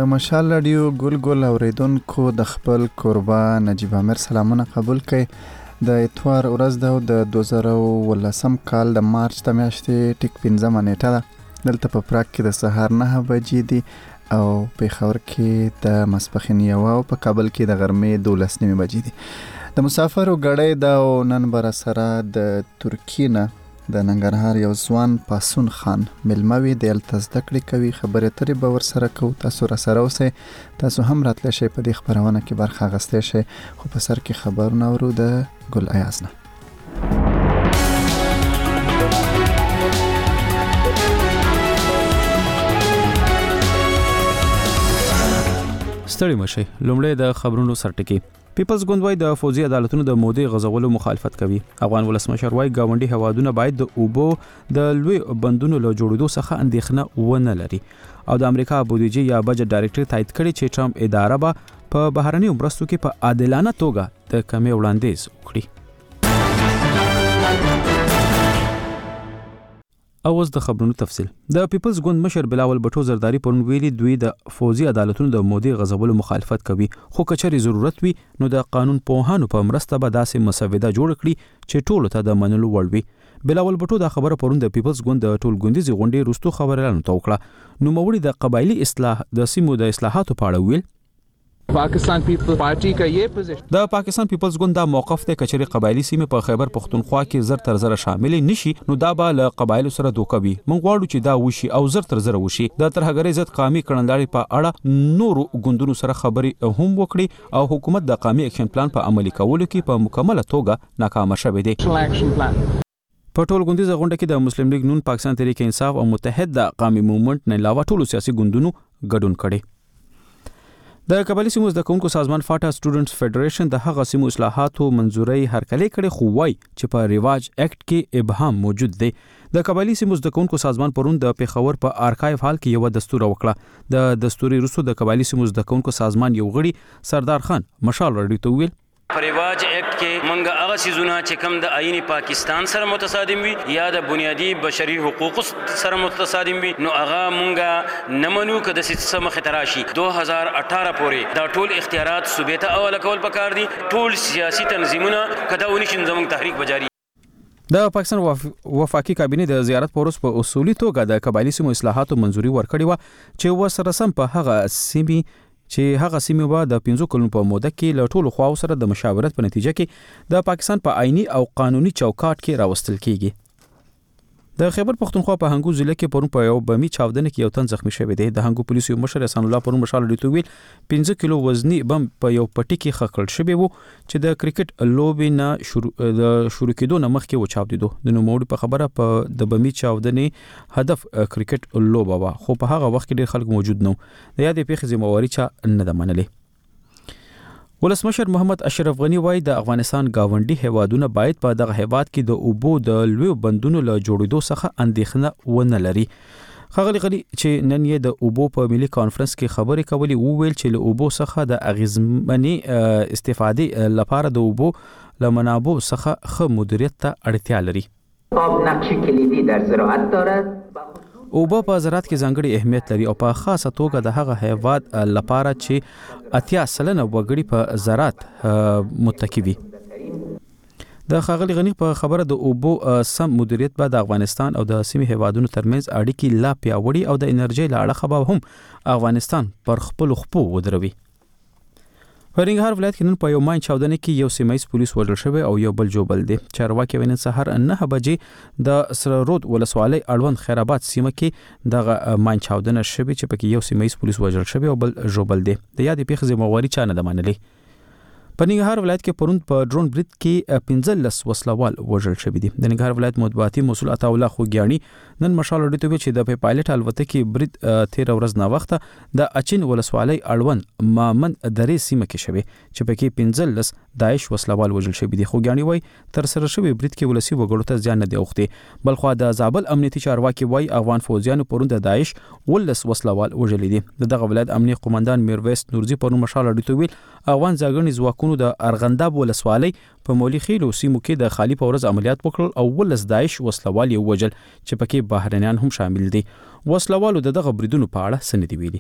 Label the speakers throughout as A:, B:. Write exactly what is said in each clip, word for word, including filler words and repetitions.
A: د مشال رادیو ګل ګل اوریدونکو د خپل کوربه نجیب امیر سلامونه قبول کړئ. د اتوار ورځ ده د دوه زره ولسم کال د مارچ د میاشتې ټیک پنځمه نیټه ده. دلته په پراګ کې د سهار نه بجې دي او پېښور کې د ماسپښین یوه او په کابل کې د غرمې دولس نیمې بجې دي. د مسافرو ګړی ده او نن به راسره د ترکیې نه د ننګرهار یو ځوان پاسون خان مېلمه وي. د هلته زده کړې کوي، خبرې اترې به ورسره کوو. تاسو راسره اوسئ، تاسو هم راتلی شئ په دې خپرونه کې برخه اخیستی شئ. خو په سر کې خبرونه اورو د ګل ایاز نه.
B: ستړي مشئ. لومړی د خبرونو سرټکی. پیپلز ګوند وايي د فوزي عدالتونو د مودې غزولو مخالفت کوي. افغان ولسمشر وايي ګاونډي هوادونه باید د اوبو د لوی بندونو له جوړېدو څخه اندېښنه ونه لري. او د امریکا بودیجه یا بجټ ډایریکټر تایید کړي چې ټرمپ اداره به په بهرنیو مرستو کې په عادلانه توګه د کمې وړاندیز وکړي. اوس د خبرونو تفصیل. د پیپلز ګوند مشر بلاول بټو زرداری پرون ویلي دوی د فوزي عدالتونو د مودې غزولو مخالفت کوي، خو کچري ضرورت وي نو د قانون پوهانو په مرسته به داسې مسوده جوړ کړي چې ټولو ته د منلو وړ وي. بلاول بټو دا خبره پرون د پیپلز ګوند د ټولګوندیزې غونډې وروسته خبريالانو ته وکړه. نوموړي د قبایلی اصلاح د سیمو د اصلاحاتو په اړه ویل
C: Pakistan peoples party का ये पोजीशन
B: د پاکستان پیپلز ګوند دا موقف ته کچري قبایلی سیمه په خیبر پختونخوا کې زر تر زر شامل نشي نو دا به له قبایلو سره دوکوي. مونږ غواړو چې دا وشي او زر تر زر وشي. د ترهګرۍ ضد قومي کړنلارې په اړه نورو ګوندونو سره خبرې هم وکړي او حکومت د قومي اکشن پلان په عملي کولو کې په مکمله توګه ناکام شوه دی. په ټول ګوندیزه غونډه کې د مسلم لیگ نون، پاکستان تحریک انصاف او متحد قومي موومنت نه علاوه ټول سیاسي ګوندونو ګډون کړي. د قبایلی سیمو زده کوونکو سازمان فاټا سټوډنټس فدریشن د هغه سیمو اصلاحاتو منځوري هرکلی کړي، خو وايي چې په ریواج اکټ کې ابهام موجود دی. د قبایلی سیمو زده کوونکو سازمان پرون د پیښور په آرکایو هال کې یو دستور وکړه. د دستوري رسو د قبایلی سیمو زده کوونکو سازمان یو غړي سردار خان مشال رډی ته ویل
D: ریواج اکټ کې منګه هغه سيزونه چې کم د آئین پاکستان سره متصادم وي یا د بنیادی بشري حقوقو سره متصادم وي نو هغه منګه نمنو کده څه مخ تراشي. دوه هزار اٹھارہ پورې دا ټول اختیارات صوبې ته اول کول پکار دي. ټول سیاسي تنظیمونه کده ونی شین زموږ تحریک بجاري.
B: د پاکستان وف... وفاقي کابینه د زیارت پروس په اصولي توګه د قبایلی سیمو اصلاحاتو منځوري ورکړې و چې ورسره سم په هغه سیمې چې هغه سیمه به د پنځو کلونو په موده کې له ټولو خواو سره د مشاورت په نتیجه کې د پاکستان په آئینی او قانوني چوکاټ کې راوستل کیږي. د خیبر پختونخوا په هنګو ضلع کې پرون په یو بمی چاودنه کې یو تن زخمی شوی دی. د هنګو پولیسو مشر احسان الله پرون مشال ډیټو ویل پنځه کیلو وزنی بم په یو پټی کې خکړل شوی وو چې د کرکټ لوبې نه شروع د شروع کېدو نه مخکې و چاودیدو. د نوموړي په خبره په د بمی چاودنې هدف کرکټ لوبه و، خو په هغه وخت کې ډېر خلک موجود نه و. د یادې پیښې ذمہواري چا نه ده منلې. ولسمشر محمد اشرف غنی وايي د افغانستان گاونډي هوادونه باید په دغه هواد کې د اوبو د لوی بندونو له جوړېدو څخه اندېښنه ونه لري. ښاغلي غنی چې نن یې د اوبو په ملي کانفرنس کې خبرې کولې وویل چې له اوبو څخه د اغیزمنې استفادې لپاره د اوبو له منابعو څخه ښه مدیریت ته اړتیا لري.
E: آب نقش کلیدی در زراعت دارد.
B: اوبه په زراعت کې ځانګړي اهمیت لري او په خاصه توګه د هغه هیواد لپاره چې اتیا سلنه وګړي په زراعت متکی وي. د ښاغلي غنی په خبره د اوبو سم مدیریت به د افغانستان او د سیمې هیوادونو ترمنځ اړیکې لا پیاوړي او د انرژي له اړخه به هم افغانستان پر خپل خپو ودروي. په ننګرهار ولایت کې نن په یو ماین چاودنه کې یو سیمایي پولیس وژل شوی او یو بل جوبل دی. چارواکي وینن سحر نه بجې د سره رود ولسوالۍ اړوند خیرآباد سیمه کې دغه ماین چاودنه شوی چې پکې یو سیمایي پولیس وژل شوی او بل جوبل دی. د یادې پیښې ذمہواري چا نه ده منلې. په ننګرهار ولایت کې پرون په ډرون برید کې پنځلس وسلوال وژل شوی دي. د ننګرهار ولایت مطبوعاتي مسؤل عطا الله خوګیاڼي نن مشال ډیټو چې د پایلټ الوتکې برید تیر ورځ نه وخته د اچین ولسوالۍ اړوند مامن درې سیمه کې شوی چې پکې پنځلس داعش وسلوال وژل شوی دي. خوګیاڼي وای تر سره شوی برید کې ولسی وګړو ته ځان نه دی اوخته. بلخو د زابل امنیتي چارواکي وای افغان فوجیانو پرون د داعش ولس وسلوال وژل دي. دغه ولایت امنیتي قومندان میرویس نورزی پرون مشال ډیټو ویل افغان ځاګنی ځواکونو د ارغنداب ولسوالۍ په مولي خیلو سیمو کې د خالی په ورځ عملیات وکړل او ولس داعش وسلوال یې وژل چې پکې بهرنیان هم شامل دي. وسلوالو دغه بریدونو په اړه سندې ویلي.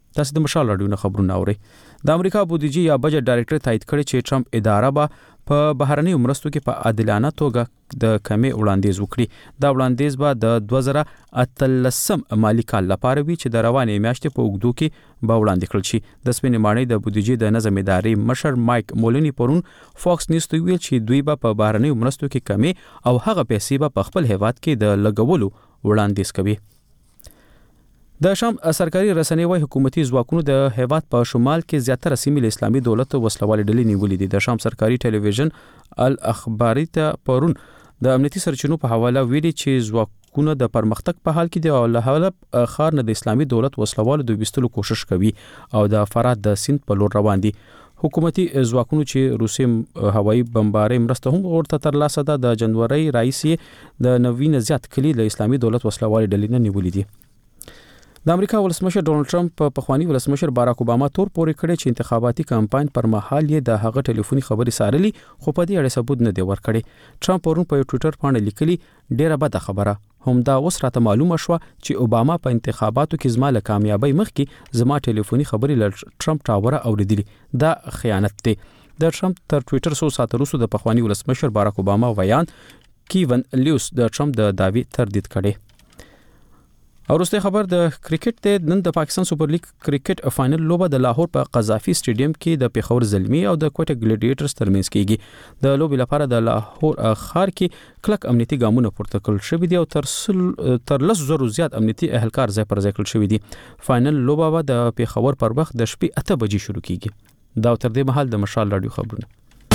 B: تاسو د مشال راډیو نه خبرونه اورئ. د امریکا بودیجې یا بجټ ډایریکټر تایید کړی چې ټرمپ اداره به په بهرنۍ مرستو کې په عادلانه توګه د کمې وړاندیز وکړي. دا وړاندیز به د دوه زره اتلسم مالي کال لپاره وي چې د روانې میاشتې په اوږدو کې به وړاندې کړل شي. د سپینې ماڼۍ د بودیجې د نظم ادارې مشر مایک مولنی پرون فاکس نیوز ته ویل چې دوی به په بهرنۍ مرستو کې کمې او هغه پیسې به په خپل هیواد کې د لګولو وړاندیز کوي. د شام سرکاري رسنۍ وايي حکومتي ځواکونو د هیواد په شمال کې زیاتره سیمې له اسلامي دولت وسلوالې ډلې نیولې دي. د شام سرکاري ټلویزیون الاخباري ته پرون د امنیتي سرچینو په حواله ویلي چې ځواکونه د پرمختګ په حال کې دي او له حلب ښار نه د اسلامي دولت وسلوالو د وستلو کوشش کوي او د فرات د سیند په لور روان دي. حکومتي ځواکونو چې روسي هوایي بمبارۍ مرسته هم ورته ترلاسه ده د جنوري رئیس د نوین زیات کلی له اسلامي دولت وسلوالې ډلې نه نیولې دي. د امریکا ولسمشر ډونالد ټرمپ په خواني ولسمشر باراک اوباما تور پورې کړی چې انتخاباتي کمپاین پر مهال یې د هغه ټلیفوني خبري سارلي خو په دې اړه ثبوت نه دی ورکړی. ټرمپ پرون په ټوئیټر باندې لیکلي ډیره بده خبره هم دا اوس راته معلومه شو چې اوباما په انتخاباتو کې زما له کامیابی مخکې زما ټلیفوني خبري ل ټرمپ ټاوره اوریدلي. دا خیانت دی. د ټرمپ تر ټوئیټر سو ساعت وروسته د پخوانی ولسمشر باراک اوباما ویان کیون لیوس د ټرمپ د داوی تردید کړي. او وروسته خبر د کرکټ ته نن د پاکستان سپر لیګ کرکټ فائنل لوبه د لاهور په قذافي سټیډیم کې د پیښور زلمی او د کوټه ګلیډیټرز ترمنځ کیږي. د لوبې لپاره د لاهور ښار کې کلک امنیتي ګامونه پورته کړل شوې دي او تر سل تر لس زرو زیات امنیتي اهلکار ځای پر ځای کړل شوې دي. فائنل لوبه به د پیښور پر وخت د شپې اته بجې شروع کیږي. دا تر دې مهال د مشال رادیو خبرونه.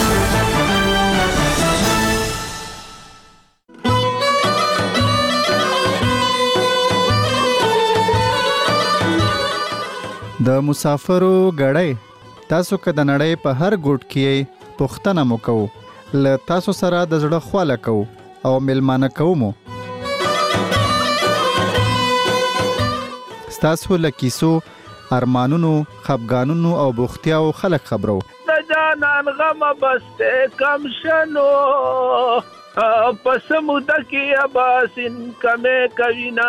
A: د مسافرو غړی تاسو که د نړۍ په هر ګوټ کې پوښتنه مو کوو له تاسو سره د زړه خواله کوو او ملمانه کوو مو ستاسو له کیسو ارمانونو خفګانونو او بوختیاو خلک خبرو
F: د جانان غم بسته کم شنو پس موده کې اباسین کمه کوینا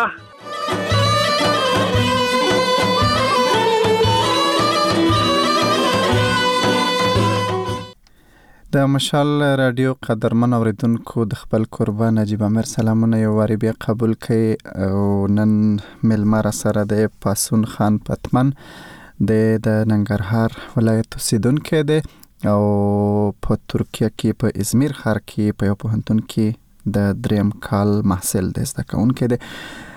A: د مشال رادیو قدرمن اوریدونکو د خپل قربان نجیب امیر سلامونه یو واری بیا قبول کړي او نن ملمر سره د پاسون خان پتمن د د ننګرهار ولایت اوسیدونکو دی او په ترکیه کې په ازمیر ښار کې په یو پوهنتون کې د دریم کال محصل دی زده کوونکی دی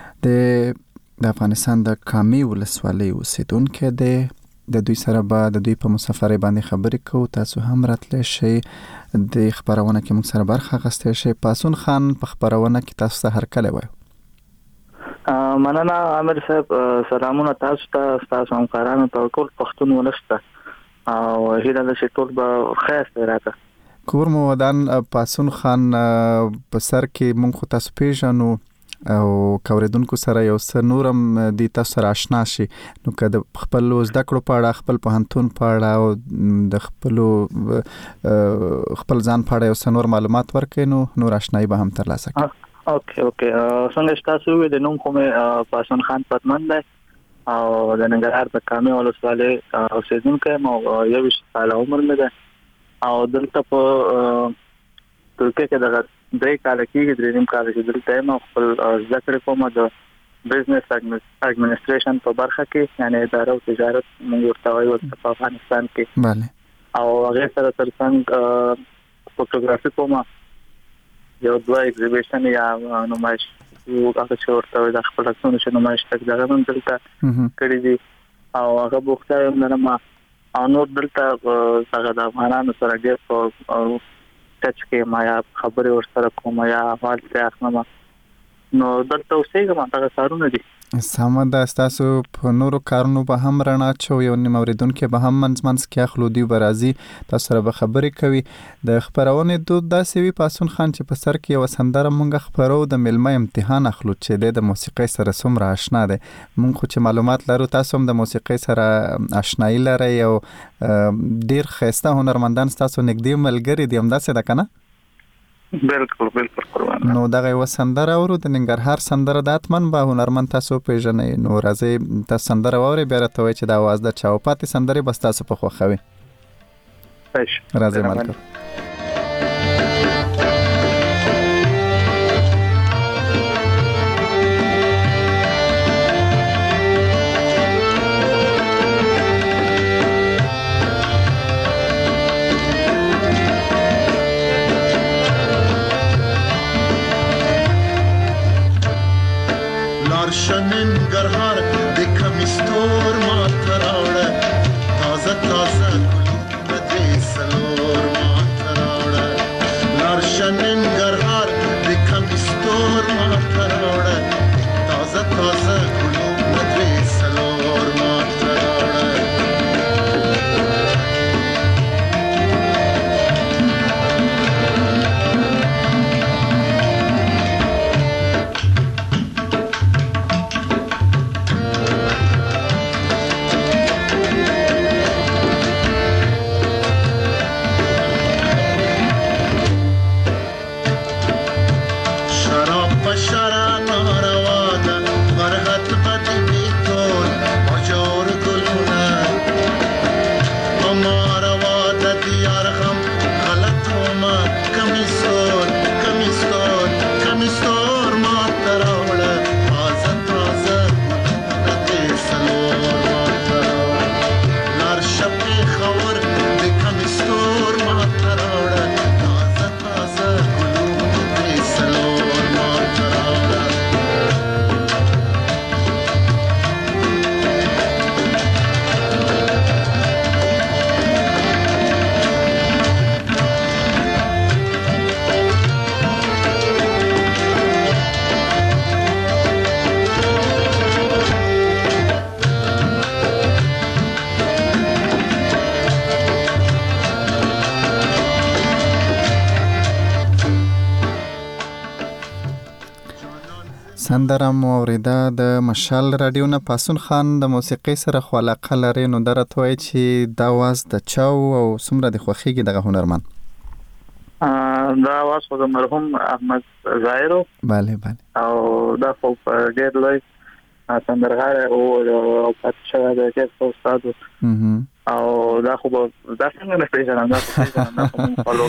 A: د افغانستان د کامي ولسوالۍ اوسیدونکی دی. د دوی سره به د دوی په مسافرۍ باندې خبرې کوو. تاسو هم راتلی شئ د خبرونه کې موږ سره برخه اخیستی شئ. پاسون خان په خبرونه کې تاسو ته هرکلی وایو.
G: مننه عامر صاحب. سلامونه تاسو ته تاسو همکارانو ته ټول پښتون ولس ته او هیله ده چې ټول به خیر سره راته.
A: کور مو ودان پاسون خان په سر کې موږ خو تاسو پیژنو او کوریدونکو سره یو څه نورم د تاسو سره آشنا شي نو که د خپل زده کړو په اړه خپل پوهنتون په اړه او د خپل خپل ځان په اړه یو څه نور معلومات ورکړئ نو نور آشنایی به هم ترلاسه کړئ.
G: اوکې اوکې څنګه تاسو وې د نوم کومه پاسون خان پتمن دی او د ننګرهار د کامي ولسوالۍ اوسیدونکی یم او یویشت کاله عمر مې ده او دلته په ترکیه کې دغه درې کاله کېږي درې نیم کاله چې دلته یم او خپل زده کړې کوم د بزنس اډمنسټریشن په برخه کې یعنې اداره او تجارت موږ ورته وایو په افغانستان کې.
A: بله.
G: او هغې سره تر څنګ فوټوګرافي کوم یو دوه ایگزیبیشن یا نمایش هغه چې ورته وایي د خپل عکسونو چې نمایش تک دغه هم دلته کړي دي او هغه بوخته یم لرم او نور دلته هغه د افغانانو سره ډېر په ټچ کې ما یا خبرې ورسره کوم یا حال ته اخلم نو دلته اوسېږم هغه کارونه دي.
A: سمه ده. ستاسو په نورو کارونو به هم رڼا چو یو نیم اوریدونکي به هم منځ منځ کې اخلو دوی به راځي تاسو سره به خبرې کوي. د خپرونې دود داسې وي پاسون خان چې په سر کې یوه سندره مونږ خپرو د میلمه امتحان اخلو چې دی د موسیقۍ سره څومره آشنا دی. مونږ خو چې معلومات لرو تاسو هم د موسیقۍ سره آشنایي لرئ او ډېر ښایسته هنرمندان ستاسو نږدې ملګري دي همداسې ده که نه؟
G: بالکل بالکل قربان.
A: نو دغه یو سندره اورو د ننګرهار سندره د اتمن به هنرمند تاسو پیژنې، نو راځي تاسو سندره واوري بیا راته وایي چې د اواز د چا او پاتې سندرې بس تاسو په خوښوي. راځي ملګرو.
H: ننګرهار د کمیستور ما تراوړه تازه تازه ګلونه دې سلور ما تراوړه لارشه ننګرهار د کمیستور ما تراوړه تازه تازه ګلونه دې سلور ما تراوړه.
A: سندره مو اوریده د مشال رادیو نه. پاسون خان د موسیقۍ سره خو علاقه لري، نو درته وایي چې دا اواز د چاو او څومره د خوښیږي دغه هنرمند؟
G: دا اواز خو د مرحوم احمد ظاهرو.
A: بله بله.
G: او دا خو ډېر لوی سندرغاړی او پاتې شوی دی، ډېر استاد او دا خو دا څنګه نه پیژنم، دا خو مونږ فالو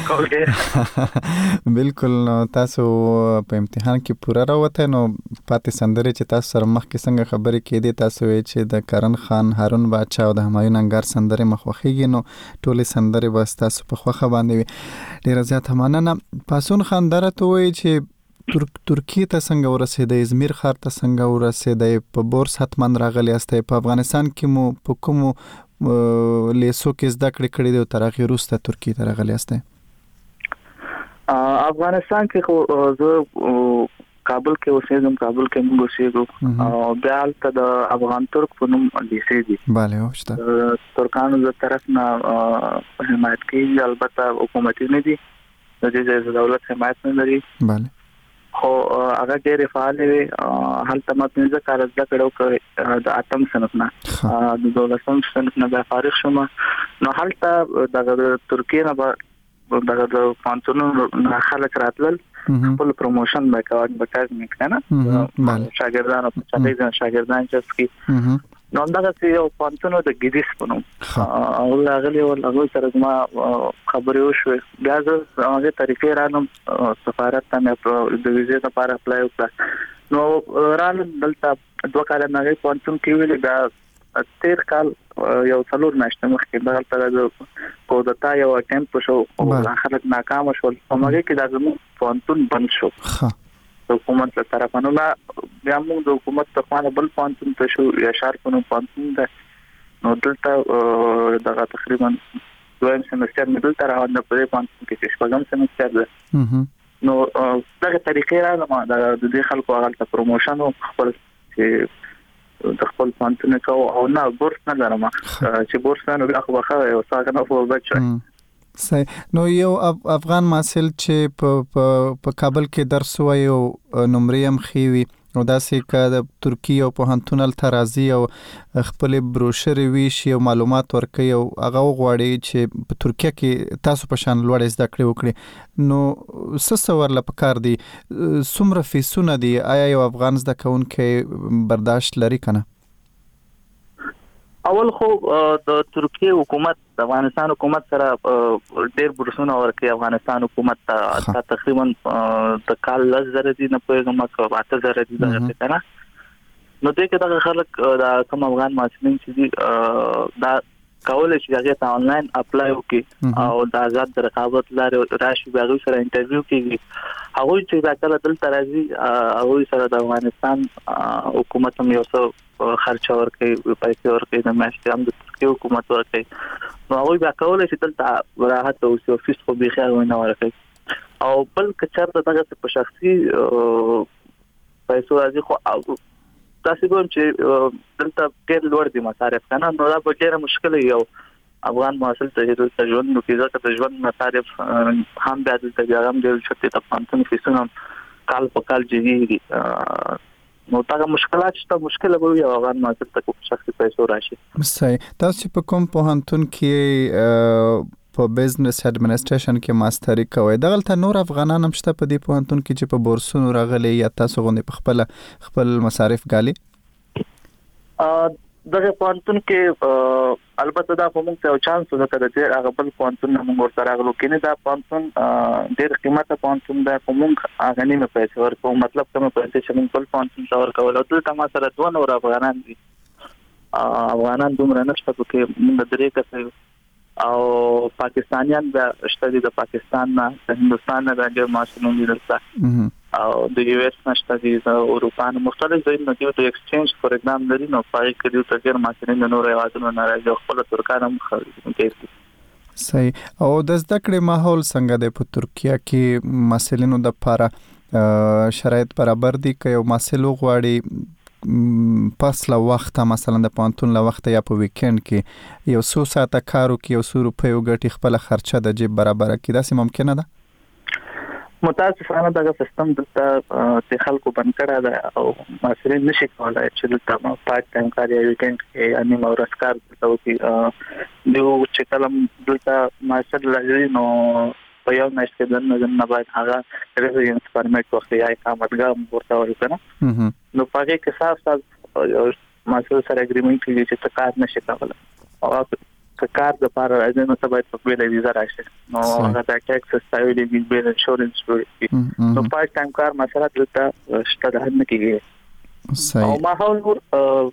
G: کوو.
A: بالکل. نو تاسو په امتحان کې پوره راوته، نو پاتې سندرې چې تاسو سره مخکې څنګه خبرې کېدې، تاسو وایي چې د کرن خان، هارون باچا او د همایون انګار سندرې مو خوښېږي، نو ټولې سندرې به تاسو په خوښه باندې وي. ډېره زیاته مننه. پاسون خان دا راته وایي چې ترکیه ته څنګه ورسېدی، ازمیر ښار ته څنګه ورسېدی، په بورس حتمن راغلی یاستئ، په افغانستان کې مو په کومو لیسو کې زده کړې کړې دي او تر هغې وروسته ترکیې ته راغلی یاستئ؟
G: افغانستان کې خو زه کابل کې اوسېږم، کابل کې موږ اوسېږو او بیا هلته د افغان ترک په نوم لیسې دي.
A: بله شته.
G: ترکانو د طرف نه حمایت کېږي، البته حکومتي نه دي، د دې ځای دولت حمایت نه لري.
A: بله.
G: خو هغه ډېرې فعالې وې. هلته ما پنځه کاله زده کړې وکړې د اتم صنف نه، د دولسم صنف نه بیا فارغ شوم. نو هلته دغه د ترکیې نه به دغه د پوهنتونونو نه خلک راتلل، خپل پروموشن به کوه، به کار مې که نه شاګردانو په څلوېښت ځنه شاګردان چې کي. نو همدغسې یو پوهنتون د ګیدیس په نوم هغوی راغلي ول، هغوی سره زما خبرې وشوې. بیا زه هغې طریقې رالم، سفارت ته مې د ویزې لپاره اپلای وکړه. نو رالم دلته دوه کاله مې هغې پوهنتون کې ویلې. بیا تېر کال یو څلور میاشتې مخکې دلته د کودتا یو اټمپټ وشو او خلک ناکامه شول، په هغې کې دا زموږ پوهنتون بند شو حکومت له طرفه. نو بیا موږ د حکومت د خوا نه بل پوهنتون ته شو، یاشار په نوم پوهنتون دی. نو دلته دغه تقریبا دویم سمستر مې دلته روان دی، په دې پوهنتون کې چې شپږم سمستر دی. نو دغه طریقې رالم، د دې خلکو هغلته پروموشن و، خپل چې د خپل پوهنتون کوو او نه بورس نه لرم، چې بورس نه نو بیا خو به ښه وی، ورڅخه نه خو به بد شوی.
A: صحیح. نو یو افغان محصل چې په په کابل کې درس وایي او نمرې هم ښې وي او داسې که د ترکیه او پوهنتون ته راځي او خپل بروشر ویشي او معلومات ورکوي او هغه غواړي چې په ترکیه کې تاسو په شان لوړ زده کړې وکړي، نو څه څه ورله پکار دي؟ څومره فیسونه دي؟ آیا یو افغان زده کوونکی برداشت لري که نه؟
G: اول خو د ترکیه حکومت د افغانستان حکومت سره ډېر بورسونه ورکوي. افغانستان حکومت ته تقریبا د کال لس زره دي، نه پوهېږم که اته زره دي دغسې که نه. نو دې کې دغه خلک د کوم افغان محصلین چې دي دا کولی شي هغې ته آنلاین اپلای وکړي او د آزاد د رقابت لارې راشي، بیا هغوی سره انټرویو کېږي. هغوی چې دا کله دلته راځي هغوی سره د افغانستان حکومت هم یو څه خرچه ورکوي، پیسې ورکوي، د میاشتې هم د ترکیې حکومت ورکوي. نو هغوی بیا کولی شي دلته راحت اوسي او فیس خو بیخي هغوی نه ورکوي. او بل که چېرته دغسې په شخصي پیسو راځي، خو تاسو کوم چې دلته ډېر لوړ دي مصارف که نه، نو دا به ډېره مشکله یو افغان محصل ته دلته ژوند وکړي، ځکه د ژوند مصارف هم بیا دلته بیا هم ډېر چټ دي، د پوهنتون فیسونه هم کال په کال جګېږي. نو دغه مشکلات شته، مشکله به وي افغان محصل ته په شخصي پیسو راشي.
A: صحیح. تاسو چې په کوم پوهنتون کې په بزنس اډمنسټریشن کې ماستری کوي، دغلته نور افغانان هم شته په دې پوهنتون کې چې په بورسونو راغلي یا تاسو غوندې په خپل خپل مصارف ګالي؟
G: دغه پوهنتون کې البته دا په موږ ته یو چانس ځکه د دې هغه بل پوهنتون نه موږ ورته راغلو، کینې دا پوهنتون ډېر قیمته پوهنتون دی، په موږ هغه نیمه پیسې ورکوو، مطلب کومه پیسې چې موږ بل پوهنتون ته ورکول. او دلته ما سره دوه نور افغانان دي، افغانان دومره نشته پکې، موږ درې کسه یو، او پاکستانیان بیا شته دي، د پاکستان نه، د هندوستان نه ډېر محصلین دي دلته، او د یو ایس نه شته دي، د اروپا نه مختلف ځایونه نه دي. د ایکسچینج پروګرام لري، نو په هغې کې دوی ته ډېر محصلین د نورو هېوادونو نه راځي او خپله ترکان هم کوي.
A: صحیح. او د زده کړې ماحول څنګه دی په ترکیه کې؟ محصلینو دپاره شرایط برابر دي که یو محصل وغواړي پس له وخته، مثلا د پوهنتون له وخته یا په ویکند کې یو څو ساعته کار وکړي، یو څو روپۍ وګټي، خپله خرچه د جیب برابره کړي، داسې ممکنه ده؟
G: متاسفانه دغه سیستم دلته د خلکو بند کړی دی او محصلین نشي کولی چې دلته پارټ ټایم کار یا ویکند کې یا نیمه ورځ کار دلته وکړي. دوی چې کله دلته محصل راځي نو په یو میاشت کې دننه دننه باید هغه ریزیډنس پرمیټ واخلي یا اقامتګاه ورته ورکړي که نه. نو په هغې کې صاف صاف یو محصل سره اګریمنټ کېږي چې ته کار نشي کولی، او که کار دپاره راځي نو ته باید په بېله ویزه راشي، نو هغه د ټیکسس تاییدېږي، بېل انشورنس جوړېږي. نو پارټ ټایم کار مثلا دلته شته ده، نه کېږي. او ماحول نور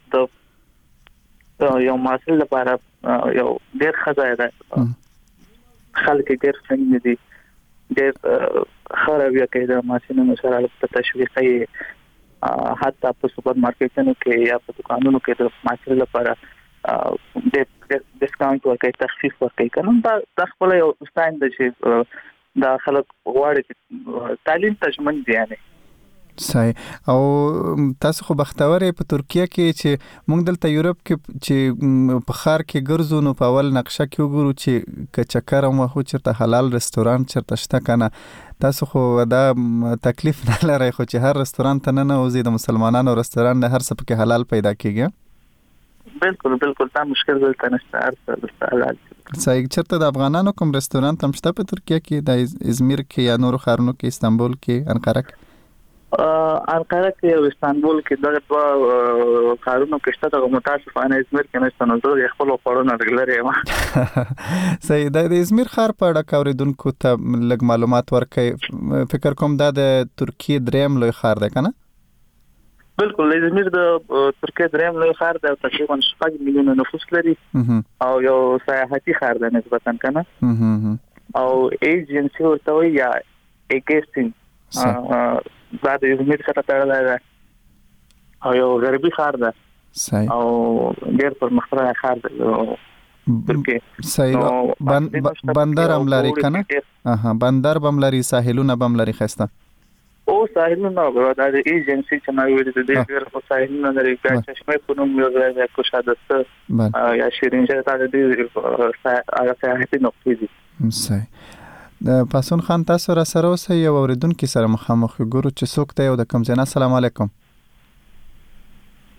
G: د یو محصل لپاره یو ډېر ښه ځای دی، خلک یې ډېر فرینډلي دي، ډېر ښه رویه کوي د محصلینو سره، البته تشویق یې حتی په سوپر مارکیټونو کې یا په دوکانونو کې د محصل لپاره ډېر ډسکاونټ ورکوي، تخفیف ورکوي که نه. دا دا خپله یو ساین ده چې دا خلک غواړي چې تعلیم ته ژمن دي. یعنې
A: صحیح. او تاسو خو بختور په ترکیه کې چې موږ دلته یورپ کې چې په ښار کې ګرځو نو په اول نقشه کې وګورو چې که چکر هم وخو چېرته حلال رستورانت چېرته شته که نه. تاسو خو دا تکلیف نه لرئ خو چې هر رستورانت ته ننوځئ، د مسلمانانو رستورانت نه هر څه پکې حلال پیدا کېږي.
G: بالکل بالکل دا مشکل دلته نشته، هر څه دلته حلال.
A: صحیح. چېرته د افغانانو کوم رستورانت هم شته په ترکیه کې، د ازمیر کې یا نورو ښارونو کې، استانبول کې، انقره کې؟
G: انقره کې او استانبول کې دغه دوه ښارونو کې شته، دغه متاسفانه ازمیر کې نشته، نو زه د خپلو خوړو نه لږ لرې یم.
A: صحیح. د ازمیر ښار په اړه که اورېدونکو ته لږ معلومات ورکوي، فکر کوم دا د ترکیې دریم لوی ښار دی که نه؟
G: بالکل. ازمیر د ترکیې دریم لوی ښار دی او تقریبا شپږ میلیونه نفوس لري او یو سیاحتي ښار دی نسبتا که نه. او ایجنسي ورته وایي یا ایګیسټینګ، دا د ازمیر سره تړلی دی او یو غربي ښار دی او ډېر پرمختللی ښار دی ترکیې.
A: صحیح. بندر هم لري که نه؟ بندر به هم لري، ساحلونه به هم لري ښایسته؟
G: او ساحلونه دا د ایجنسي چې ما ویلي د دې ډېر خو ساحلونه لري، بیا چشمې په نوم یو ځای دی، کوشادسته یا شیرینجه، دا د دې هغه سیاحتي نقطې دي.
A: صحیح. د پاسون خان تاسو را سره اوسئ، یو اورېدونکي سره مخامخ ګورو چې څوک دی او د کوم ځای نه. السلام علیکم.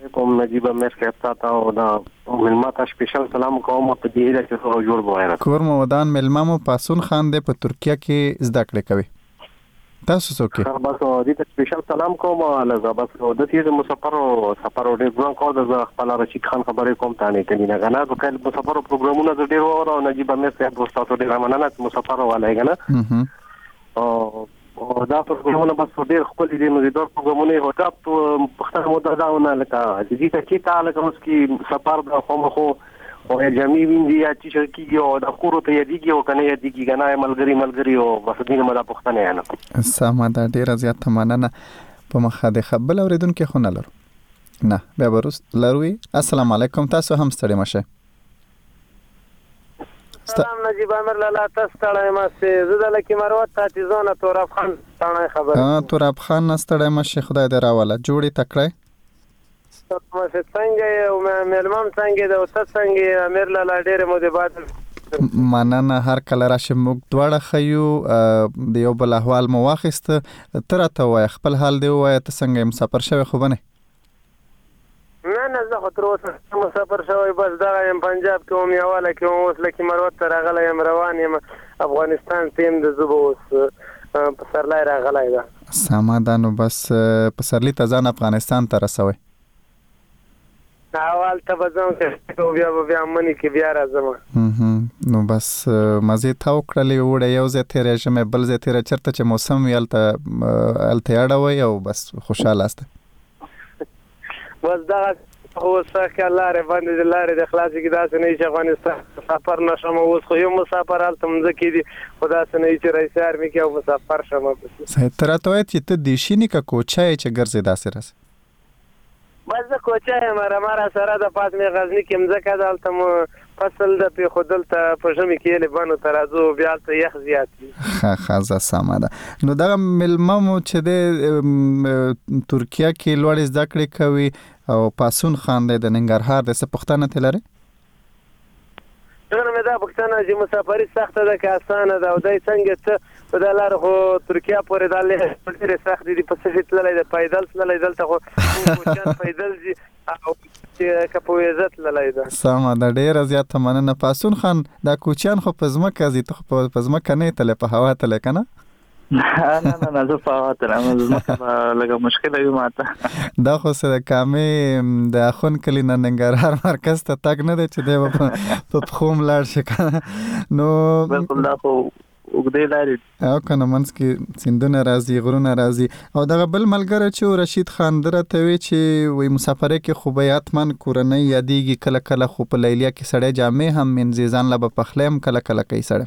I: کوم نجیب امیر صاحب ته او دا ملما ته سپیشل سلام کوم په دې اړه چې څو جوړ بوایره
A: کور مو ودان ملما مو پاسون خان دې په ترکیه کې زده کړې کوي تاسو څوک
I: بس دې ته سپیشل سلام کوم لږه بس د دې مسافر او سفر او ډیر ځان کو د خپل رشید خان خبرې کوم تانه کني نه غنا د کله مسافر پروګرامونه د ډیر اور او نجیب امیر صاحب ورستاسو ډیر مننه مسافر والای غنا او او دا پروګرامونه بس ډیر خپل دي نو د پروګرامونه هو ټاپ پختنه مده داونه لکه د دې ته کې تعالی کوم کی سفر د قوم خو او جمعي ویندي یا چې کیږي او د کورو ته یادېږي او کنه یادېږي کنه ملګری ملګری او بس دینه مده پختنه نه
A: سم دا ډیر زیات مننه په مخه د خپل اوریدونکو خو نه لرو نه بیا ورس لروي السلام علیکم تاسو هم ستړي مشه
J: سلام نجیب امیر لاله تاسو ستړی مشه زه د لکی مروت تاتیزونه توراب خان ستړی خبر
A: ها توراب خان ستړی مشه خدای دې راواله جوړی تکړه
J: مشه څنګه یو ملمم څنګه د اوس څنګه امیر لاله ډېر مو دې باد
A: مننه هر کله راشه موږ دواړه خيو د یو بل احوال مو واخیست تر ته وای خپل حال دی وای ته څنګه مسافر شوی خو بنه
J: نه نه زه خو تر اوسه مسافر شوی بس دا یم پنجاب کې هم یواله کې اوس لکه مروت تر غلا یم روان یم افغانستان تیم د زوب اوس په سرلای راغلای دا
A: سمادانو بس په سرلی ته ځان افغانستان ته رسوي
J: اول ته بزم کې بیا بیا منی کې بیا راځم
A: نو بس مزه تا وکړلې وړه یو ځای تیرې شمه بل ځای تیرې چرته چې موسم یالته الته اړوي او بس خوشاله است
J: بس دا خو څنګه لارې باندې لارې د خلاص کې داسې نه چې افغانستان سفر نشم اوس خو یو مسافر الته مزه کې دي خدا سره نه چې رئیس ارمی کې او مسافر شمه
A: صحیح تر ته چې ته دیشي نه کا کوچای چې ګرځي داسې راس
J: بس کوچای مر مر سره د پات می غزنی کې مزه دالته مو فصل د په خودل ته پښمی کې له بانو ترازو بیا ته یخ زیات
A: ها خازه سماده نو دا ملممو چې د ترکیه کې لوړ زده کړې کوي او پاسون خان د ننګرهار د سپختانه تلره
J: نو مې دا پښتنه چې مسافری سخت ده که اسانه ده او دای څنګه ته په دلار خو ترکیه پورې دالې ډېر سخت دي په څه تللې ده پیدل تللې دلته خو کوچان پیدل دي او چې کپو عزت للای ده
A: سم دا ډېر زیات مننه پاسون خان دا کوچان خو په ځمکه زی ته په ځمکه نه تل په هوا تل کنه
G: نه نه نه زه فاوت نه زه لګه مشکل وي ماته
A: دا خو سره کامې د اخون کلی ننګرهار مرکز ته تک نه دی چې دی په خوم لاړ شي نو
G: بالکل دا خو وګدې لاري
A: او کنه منس کې سندونه راځي غرونه راځي او دغه بل ملګری چې رشید خان درته وی چې وی مسافرې کې خوبیات من کورنۍ یادېږي کله کله خو په لیلیا کې سړی جامې هم منځان لا په خپلم کله کله کوي سړی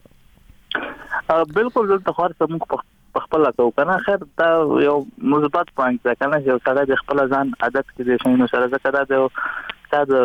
G: بالکل دلته خور سمو په خپل کو کنه خیر دا یو مثبت پوینټ ده کنه چې سره د خپل ځان عادت کې دي شنو سره ذکر دا دا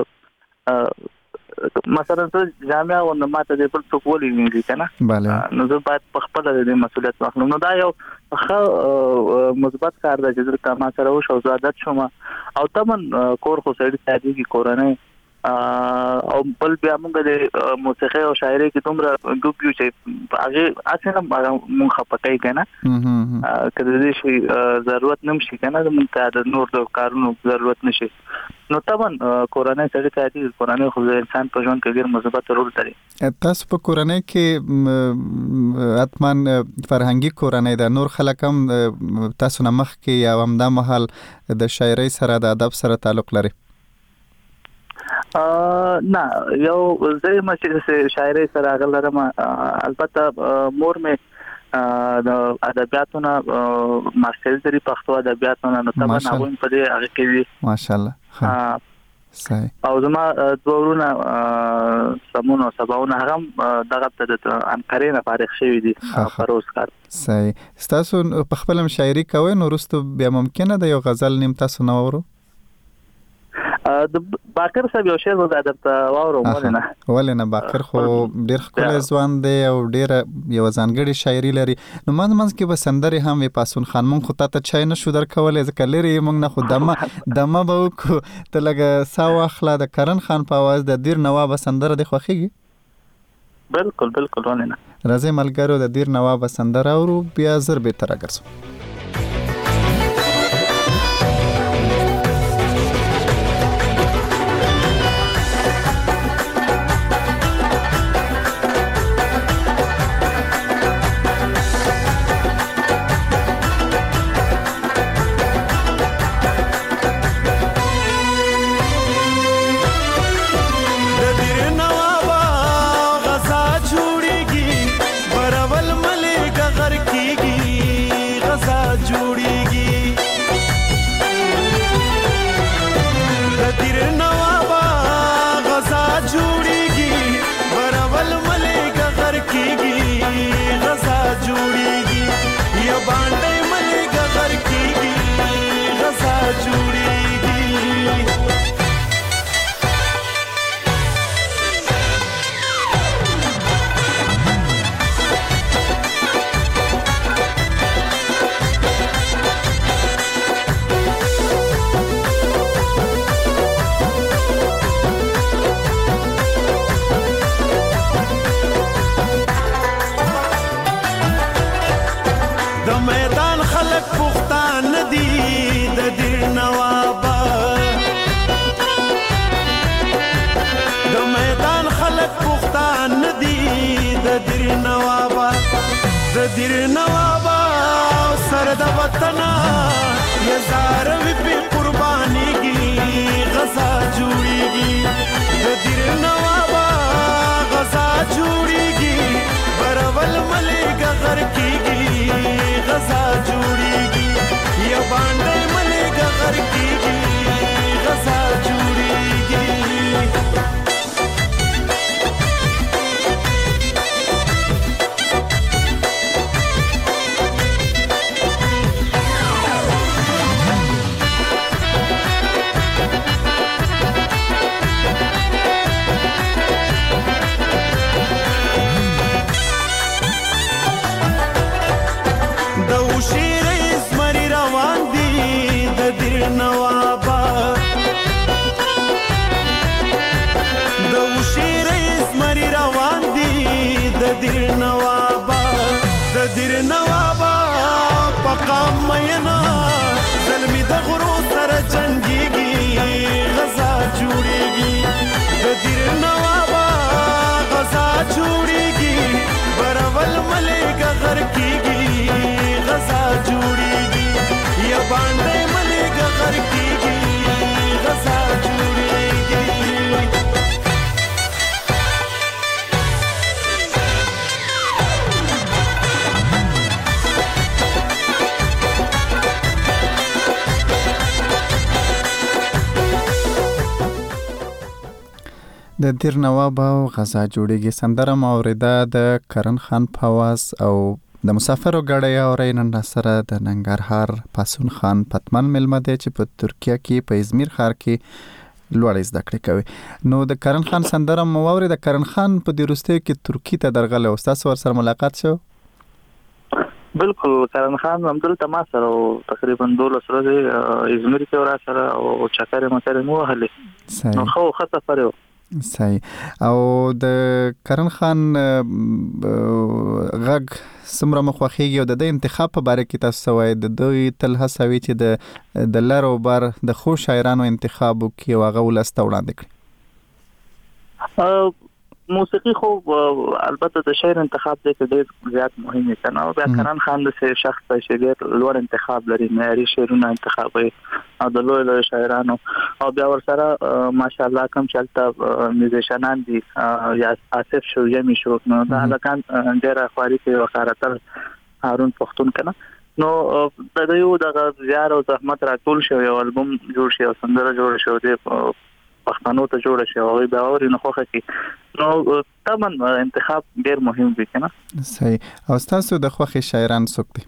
G: مثلا ته جامعه او نه ماته د خپل څوک ولې نه دي کنه نو زه باید په خپل د مسولیت واخلم نو دا یو ښه مثبت کار دی چې زه ما سره وشو عادت شوم او تمن کور خو سړی ساتي کی کورنۍ او بل بیا موږ د موسیقي او شاعري کې دومره ډوب یو چې هغه اسنه موږ خپکای کنه کله دې شي ضرورت نمشي کنه موږ ته د نور د کارونو ضرورت نشي نو تمن کورنۍ سره ساتي کورنۍ خو انسان په ژوند کې ډیر مثبت رول لري
A: تاسو په کورنۍ کې اتمن فرهنګي کورنۍ د نور خلک هم تاسو نه مخ کې یا هم د محل د شاعري سره د ادب سره تعلق لري
G: نه یو زه مې شاعري سره غلرم البته مور مې د ادبیاتونو ماستر لري پښتو ادبیاتونو نو تمه نه وین په دې هغه کې
A: ماشاءالله ها صحیح
G: او زما دورونه سمونو سباونه هغه دغه ته د انقره نه فارغ شوی دي فروز کار
A: صحیح تاسو په خپل شاعري کوئ نو رستو بیا ممکنه د یو غزل نیم تاسو نو ورو
G: د باکر صاحب یو شعر وځه درته واورو ولنه
A: ولنه باکر خو ډیر ښکلی ځوان دی او ډیر یو ځانګړی شاعري لري نو منځ منځ کې به سندرې هم وي پاسون خان مونږ خو ته چای نه شو درکولې ځکه لري مونږ نه خو دمه دمه به وکړو ته لږه سا واخله د کرن خان په اواز د دیر نواب سندره دی خوښیږي
G: بالکل بالکل ولنه
A: راځي ملګرو د دیر نواب سندره اورو بیا زر به تر راګرځو
K: د دیر نوابا د دیر نوابا سر د وطن یزار وی په قربانیږي غزا جوړیږي د دیر نوابا غزا جوړیږي برول ملګ غر کیږي غزا جوړیږي یا باندې ملګ غر کیږي غزا جوړیږي دیر نوابا د دیر نوابا پقام مینا ظلمی د غرو سره جنگیږي غزا جوړیږي د دیر نوابا غزا جوړیږي برول ملګ غر کیږي غزا جوړیږي یا باندې ملګ غر کیږي غزا جوړیږي
A: د دیر نواب او غزا جوړیږي سندره مورده د کرن خان پواز او د مسافرو غړی اوري نن سره د ننګرهار پاسون خان پتمن ملمه دی چې په ترکیه کې په ازمیر ښار کې لوړ زده کړې کوي. نو د کرن خان سندره مورده د کرن خان په دیروسته کې ترکی ته درغله او تاسو ور سره ملاقات شو؟
G: بالکل کرن خان همدلته ما سره تقریبا دولس ورځې ازمیر کې ورا سره او چکرې مکرې مو هلې نو خو ښه سفر و.
A: صحیح. او د کرن خان غږ سمره مخوخیږي او د انتخاب په باره کې تاسو وایي د دوی تل هڅوي چې د د لر او بر د خو شاعرانو انتخاب وکړي او هغه ولسته وړاندې
G: کړي. موسیقي خو البته د شعر انتخاب دی چې ډېر زیات مهم دی کنه او بیا کرن خان د سه شخص چې ډېر لوړ انتخاب لري معیاري شعرونه انتخابوي او د لوی لوی شاعرانو او بیا ورسره ماشاءالله کوم چلته میوزیشنان دي یا آصف شو یمی شو نو دا لکان ډېر خواري کې وقارتل هارون پختون کنه نو د یو د زیار او زحمت راټول شو یو البوم جوړ شو سندره جوړ شو دی پښتنو ته جوړ شي او دا اوري نو خوخه کی نو تمن انتخاب ډیر مهم دی کنه.
A: صحیح. او تاسو د خوخه شاعران څوک دي؟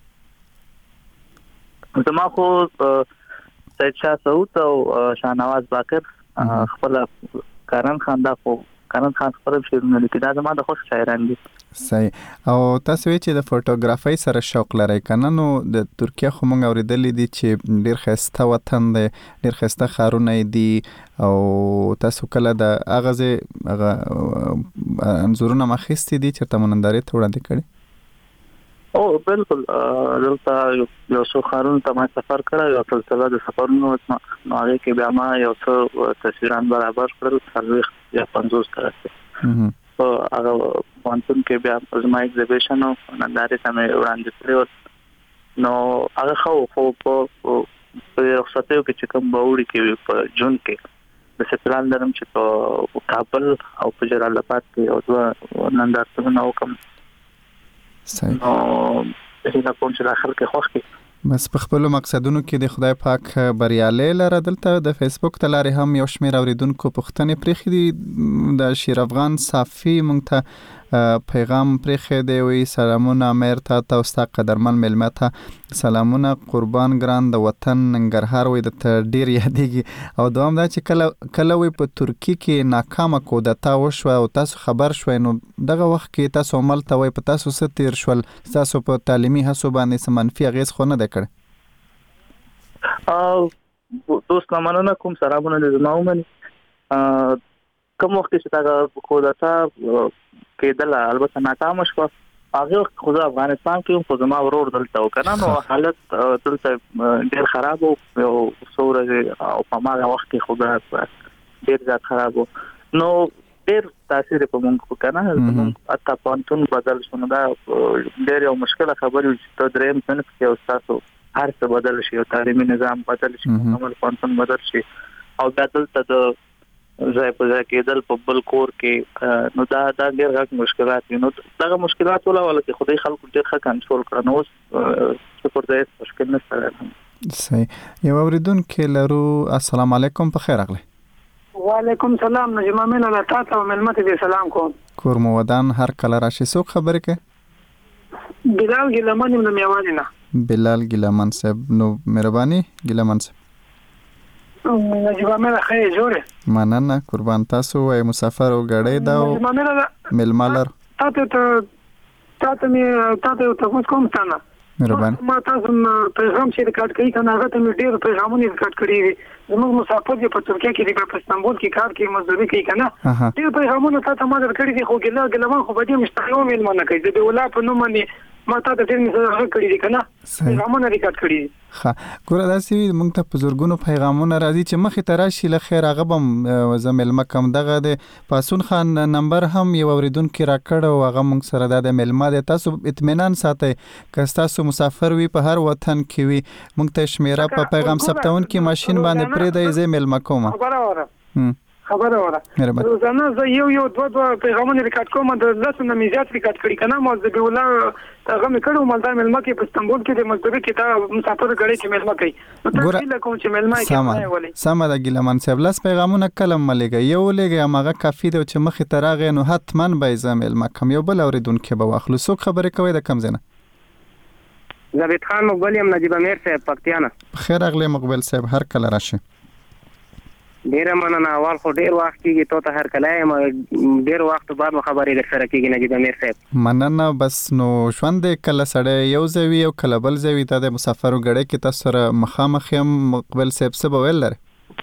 G: زما خو سید شاه سعود او شاهنواز باقر خپل کرن خان دا خو کرن خان خپل شعرونه لیکي دا زما د خوښ شاعران دي.
A: صحیح. او تاسو چې د فوټوګرافي سره شوق لرئ کنه نو د ترکیه خو موږ اوریدلې دي چې ډیر خسته وطن دی ډیر خسته ښارونه دي او تاسو کله د اغازه هغه انزورونه مخېستې دي چې تمننداري ته وړاندې کړي؟
G: او بالکل دلته یو څو ښارونو ته ما سفر کړی او سلسله د سفرونو نو هغه کې بیا ما یو څو تصویران برابر کړل څلوېښت یا پنځوس ته رسېدل. او هغه وانتون کې بیا زما ایگزیبیشن او نندارې ته مې وړاندې کړی نو هغه خو خو په رخصتیو کې چې کوم باوري کې په جون کې د سپلان درم چې په کابل او په جلال آباد کې او دوه نندارتونونه وکم.
A: صحیح.
G: نو هیله کوم چې داخل کې خوښ کې
A: بس په خپل مقصدونو کې د خدای پاک بریالي لره. دلته د فیسبوک تلاري هم یو شمیر اوریدونکو پښتنې پرېخي دي. د شیر افغان صافي مونږ ته پیغام پرېخي دی وی سلامونه امیر ته تاسو قدرمن ملمه ته سلامونه قربان ګران د وطن ننګرهار وي د ډیر یادېږي او دوام دا چې کله کله وي په ترکی کې ناکامه کودتا وشو او تاسو خبر شوي نو دغه وخت کې تاسو عمل ته وي په تاسو ست تیر شول تاسو په تعلیمي هڅو باندې سم منفي اغیز خو نه کړ؟
G: او دوست مننه کوم سلامونه د زمومن کوم وخت چې دا کودتا کېدل البته ناکام شو هغه وخت خو افغانستان کې خو زما ورور دلته وکنه نو حالت دلته ډیر خراب او سورې او په ما وخت کې خو ډیر زیات خراب نو ډېر تاثیر په موږ کنه اته پانتون بدل شونه دا ډېر یو مشکله خبره چې ته دریم څنګه کې او تاسو هر څه بدل شي او تعلیمي نظام بدل شي عمل پانتون بدل شي او دا دلته د ځای په ځای کېدل په بل کور کې نو دا دا ډېر غټ مشکلات دي. نو دا مشکلات ولا ولا چې خدای خلکو ډېر ښه کنټرول کړي نو اوس څه پر ځای مشکل نه ستاره.
A: صحیح. یو اوریدونکو لرو. السلام علیکم، په خیر راغلی.
L: وعلیکم سلام. نجم امین الله تعالی او ملمت دې سلام کوم.
A: کور مو ودان هر کله راشي څوک خبرې کوي؟
L: بلال ګلمن نو میوانی نه.
A: بلال ګلمن صاحب نو مهرباني ګلمن صاحب.
L: نجم امین خیر جوړه.
A: مننه قربان. تاسو وای مسافر او غړې دا ملمالر
L: تاسو ته تاسو می تاسو ته کوم ستانه
A: مهرباني.
L: ما تاسو پیغام چې ریکارډ کړی کنه هغه ته می ډیر پیغامونه ریکارډ کړی دي. زموږ مسافر دی په ترکیه کې دی په استانبول کې کار کوي مزدوري کوي کنه ډیر پیغامونه تاسو ما درکړي دي خو ګلا ګلمان خو به دې مشتریو مل منه کوي د ولا په نوم باندې ما ته د ډیر مسافر کړی دي کنه پیغامونه ریکارډ کړی دي.
A: ها ګوره داسې موږ ته په زورګونو پیغامونه راځي چې مخې ته راشي له خیر هغه بم زمل مکم دغه د پاسون خان نمبر هم یو اوریدونکو راکړ او هغه موږ سره د ملما د تاسو اطمینان ساتي که تاسو مسافر وي په هر وطن کې وي موږ ته شمیره په پیغام ثبتون کې ماشين باندې پرې د زې ملما کوم
L: خبره وره خبره وره روزانه زه یو یو دوه دوه پیغامونه ریکارډ کوم د لاسونه میزات ریکارډ کړی کنه ما د بولا هغه مې کړو مالدار ملما کې په استانبول کې د مزدوري کې دا مسافر غړي چې ملما کوي نو تاسو کوم چې ملما کې ولې
A: سم د ګلمن صاحب لاس پیغامونه کلم ملګي یو لګي ماغه کافي دی چې مخې تراغې نو حتمن به زمل مکم یو بل اوریدونکو به واخلو سو خبره کوي د کم زنه
M: زبید خان مقبل یم نجیب امیر صاحب پکتیانا.
A: خیر اغلی مقبل صاحب هر کله راشي.
M: ډیر مننه اول خو ډیر وخت کېږي ته ته هر کله یم ډیر وخت بعد خبرې در سره کېږي نجیب امیر صاحب.
A: مننه بس نو ژوند کله سړی یو ځوی او کله بل ځوی ته د مسافرو غړې کې تاسو سره مخامخ یم مقبل صاحب څه به ویل لري؟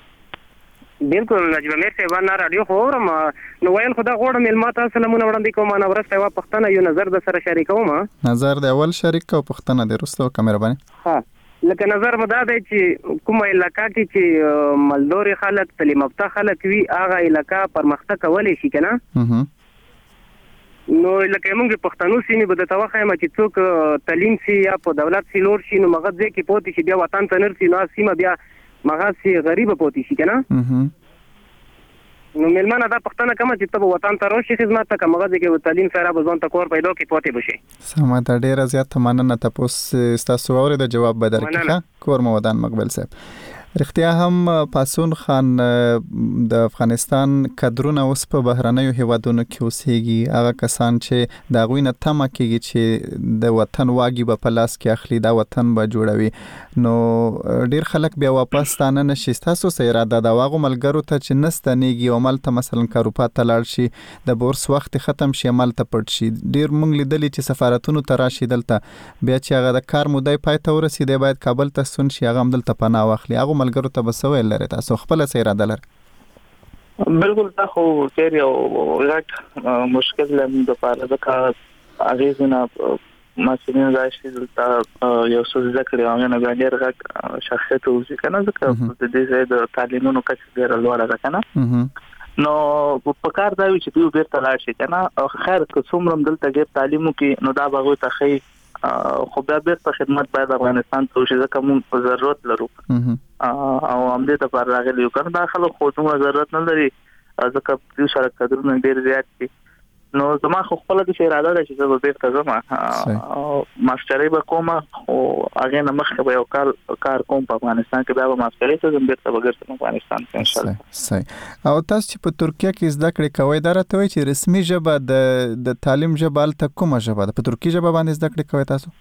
M: بالکل نجیب امیر صاحب نه رادیو خورم نو ویل خدا غوړم ملما تاسو سلامونه وړاندې کوم نو ورسته وا پښتنه یو نظر د سره شریکوم.
A: نظر د اول شریک او پښتنه د رستو کمرباني.
M: ها لکه نظر مدا دی چې کومه علاقہ کې چې مالدوري خلک تعلیم یافته خلک وي هغه علاقہ پرمختګ کولی شي کنه. نو لکه موږ پښتنو سیمه به د توخه ما چې څوک تعلیم سي یا په دولت سي لور شي نو مغه ځکه پوتې شي بیا وطن ته نرسي نو سیمه بیا مغه سي غریب پوتې شي کنه. نو ملمانه دا پښتنه کوم چې ته وطن ته راشي خدمت ته کومه ځکه تعلیم سره به ځان ته کور پیدا کې پوتې بشي.
A: سم دا ډیره زیات مننه تاسو تاسو اورئ د جواب بدر کې کور مو ودان مقبل صاحب. رښتیا هم پاسون خان د افغانستان کډرونه اوس په بهرنیو هیوادونو کې اوسېږي هغه کسان چې د غوینه تمه کوي چې د وطن واګي په پلاس کې اخلي دا وطن به جوړوي نو ډیر خلک بیا واپس تانه نشي تاسو سره اراده دا واغو ملګرو ته چې نستنیږي او مل ته مثلا کاروپا ته لاړ شي د بورس وخت ختم شي مل ته پټ شي ډیر مونږ لیدلی چې سفارتونو ته راشي دلته بیا چې هغه د کار مودې پای ته ورسیدي باید کابل ته سن شي هغه دلته پناه واخلي هغه ملګرو ته بسوي لري تاسو خپل څه اراده لرئ؟
G: بالکل دا خو ډېر یو غټ مشکل لم د پاره د کار اغیزونه ماشینونه راشي دلته یو څه ذکر یو نه ډېر غټ شخصیت وځي کنه ځکه د دې ځای د تعلیمونو کچه ډېر لوړه ده کنه نو په کار دا وی چې دوی بیرته راشي کنه خیر که څومره دلته ډېر تعلیمو کې نو دا به ته خي خو بیا بیرته خدمت باید افغانستان ته وشي ځکه موږ ضرورت لرو او هم دې ته پر راغلی یو کنه دا خلک خو څومره ضرورت نه لري ځکه دوی سره کډرونه ډېر زیات دي نو زما خو خپل د اراده ده چې زه به بیرته ځم ماسترۍ به کوم او هغه نه مخکې به یو کار کار کوم په افغانستان کې بیا به ماسترۍ ته ځم بیرته به ګرځم افغانستان ته ان شاء الله.
A: صحیح. او تاسو چې په ترکیه کې زده کړې کوئ دا راته وایي چې رسمي ژبه د د تعلیم ژبه هلته کومه ژبه ده په ترکي ژبه باندې زده کړې کوئ تاسو؟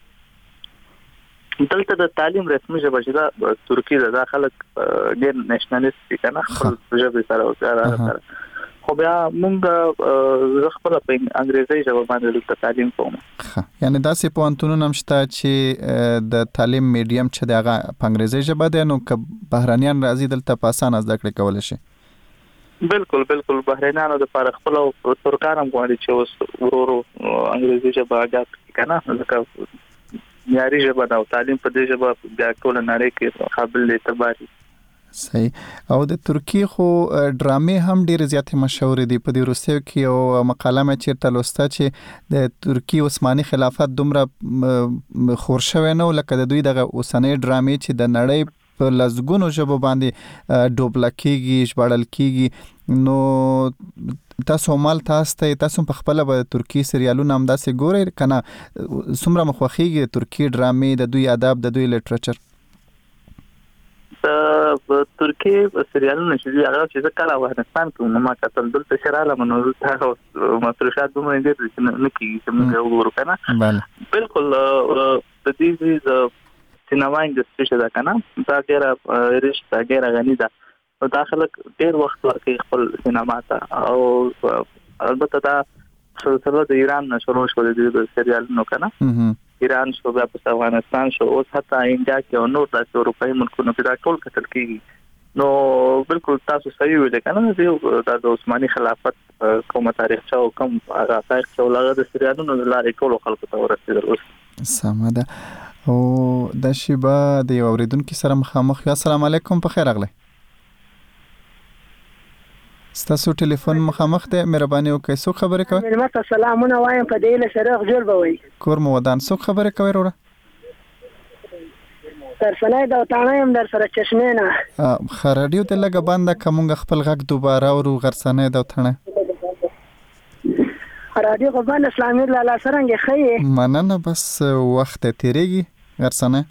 G: دلته د تعلیم رسمي ژبه چې دا ترکی ده دا خلک ډېر نېشنلیست دي کنه خپل ژبه سره وکړه خو بیا موږ خپل په انګریزي ژبه باندې د تعلیم کوم.
A: یعنی دا سه پوهنتونونه هم شته چې د تعلیم میډیم چې دغه په انګریزي ژبه ده نو که بهرانيان راځي دلته په اسانه زده کړې کولای شي.
G: بالکل بالکل بهرانيانو د لپاره خپل او ترکان هم غواړي چې اوس ورورو انګریزي ژبه اډاپټ کنه ځکه معیاري ژبه دا تعلیم په دې ژبه بیا ټول نړۍ کې قابل اعتبار.
A: صحیح. او د ترکیه خو ډرامې هم ډېر زیات مشهور دي. په دې وروستیو کې یو مقاله مې چیرته لوسته چې د ترکیه عثماني خلافت دومره خور شوی نه لکه د دوی دغه اوسنۍ ډرامې چې د نړۍ په لزګونو ژبو باندې ډوبله کېږي، ژباړل کېږي. نو تاسو مال تاسو ته تاسو په خپل به ترکی سریالونه هم داسې ګورئ کنه؟ څومره مخوخیږي د ترکی ډرامې، د دوی ادب، د دوی لټریچر؟
G: په ترکی سریالونه چې هغه چې کله افغانستان کې نو ما کتل دلته شراله منو تاسو مصرفات دومره دي چې نه کیږي چې موږ وګورو کنه. بله بالکل د دې د سینما انډستری شته کنه دا ډیره رشته ډیره غنی ده او داخله ډیر وخت ورکوي خپل سینما ته. او البته دا سلسله د ایران نه شروع شو د سریالونو کنه، ایران شو بیا په افغانستان شو، اوس حتی انډیا کې او نور د اروپایي ملکونو کې دا ټول کتل کیږي. نو بالکل تاسو صحیح ویل کنه چې د عثماني خلافت کومه تاریخ او کوم هغه تاریخ چې ولغه د سریالونو لارې ټول خلکو ته ورسېدل. اوس
A: سمه ده. او د شیبه د یو اوریدونکو سره مخامخ. السلام علیکم، په خیر راغلی. ستاسو ټلیفون مخامخ دی، مهرباني وکړئ. څوک خبرې کوي؟
N: مېلمه سلامونه وایم په دې له سره غجور بوي
A: کور مو ودان. څوک خبرې کوي وروره؟
N: تر سنای دا تانه يم در سره چشمه نه
A: خراډیو ته لګه باندې کومه خپل غږ دوباره ورو غرسنه دا تنه
N: رادیو خو باندې اسلامي لاله سرنګ خې
A: مننه. بس وخت تیریږي غرسنه.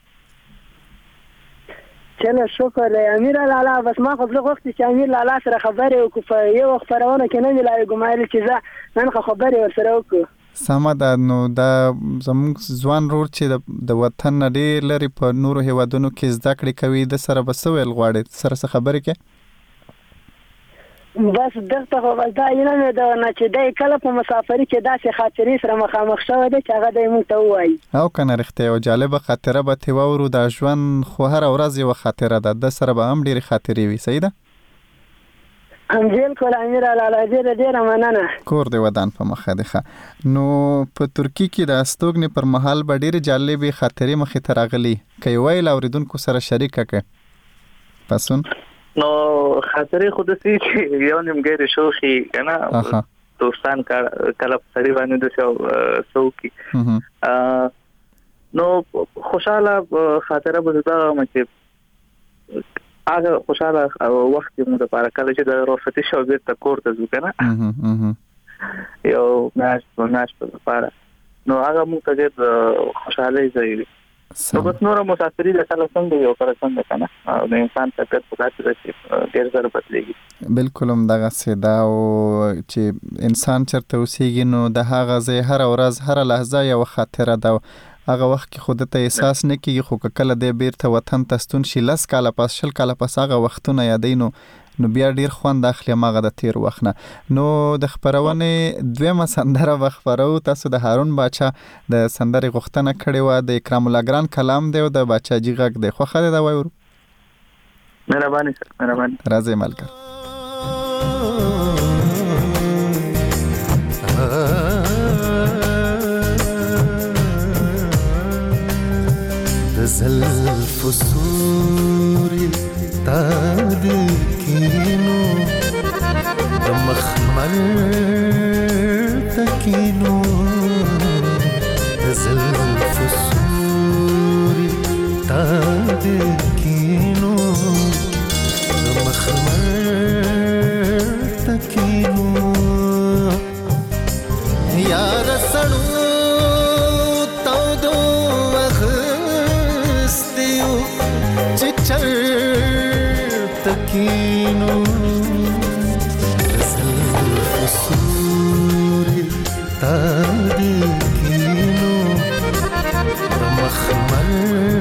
N: چله شکر امیر لاله. بس ما خو زه وخت چې امیر لاله سره خبرې وکړم یو خبرونه کې نه ویلای ګمایل چې زه نن خو خبرې ورسره وکړم.
A: سمه ده. نو دا زموږ ځوان رور چې د وطن نه ډېر لري په نورو هیوادونو کې زده کړې کوي، د سره به څه ویل غواړي؟ سره څه خبرې کوي؟
N: بس دغه خو بس دا یې نه ده نه چې دی کله په مسافري کې داسې خاطرې سره مخامخ شوی دی چې هغه دی موږ ته ووایي.
A: او که نه رښتیا یوه جالبه خاطره به ترې واورو. دا ژوند خو هره ورځ یوه خاطره ده، د سره به هم ډېرې خاطرې وي. صحیح ده؟
N: هم بالکل امیر لاله ډېره ډېره مننه.
A: کور دې ودان په مخه دی. ښه نو په ترکي کې د استوګنې پر مهال به ډېرې جالبې خاطرې مخې ته راغلي، که یې ویل اوریدونکو سره شریکه کړې پسون؟
G: نو خاطرې خو داسې چې یو نیمګړی شوخي کنه دوستان کله په سړي باندې د څوکي نو خوشاله خاطره به دا چې هغه خوشاله وخت مو د پاره کله چې د رخصتي شو بیرته کور ته ځو کنه یو ناش ناش په پاره نو هغه مو ته د خوشاله ځای نو بس نور مسافری د کله څنګه یو پر څنګه کنه او د انسان طبيعت په داسې چې ډېر زر بدلېږي.
A: بالکل هم دغه سیدا او چې انسان چرته اوسېږي نو د هغه ځای هر ورځ هر لحظه یو خاطره ده. هغه وخت کې خود ته احساس نه کیږي، خو کله د بیرته وطن ته ستون شي لس کاله پس شل کاله پس هغه وختونه یادینو نو بیا ډیر خوند اخلي ماغه د تیر وخت نه. نو د خبرونه دویمه سندره وخبرو تاسو د هارون باچا د سندرې غوښتنه کړې و، د اکرام الله ګران کلام دی او د باچا جی غږ دی. خو خاله دا وایو
G: مهرباني مهرباني
A: راځي ملګر.
K: زلف سوري تاد کینو د مخمل تکینو زلف سوري تاد کینو د مخمل تکینو یار سړو تکینو زلف سوري تاد کینو مخمل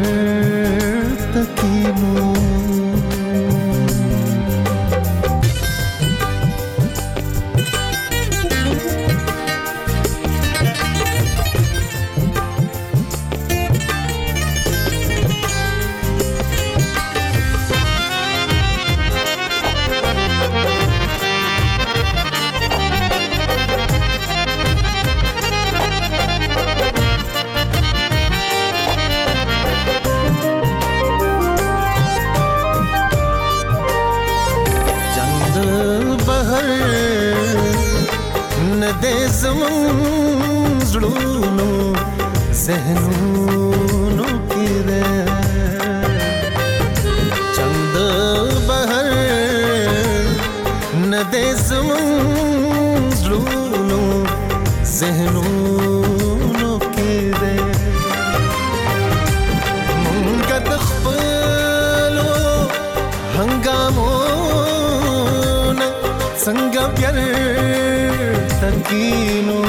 K: تکینو زړونو ذهنونو کې ده چند بهر نه دې زمون زړونو ذهنونو کې ده مونږ د خپلو هنګامونه څنګه پیار تکینو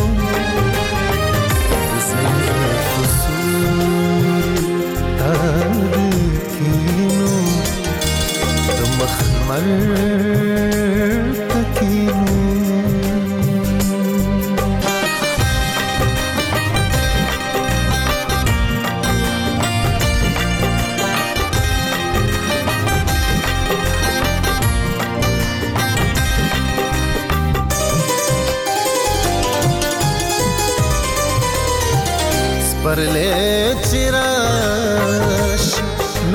K: परले चिराश नु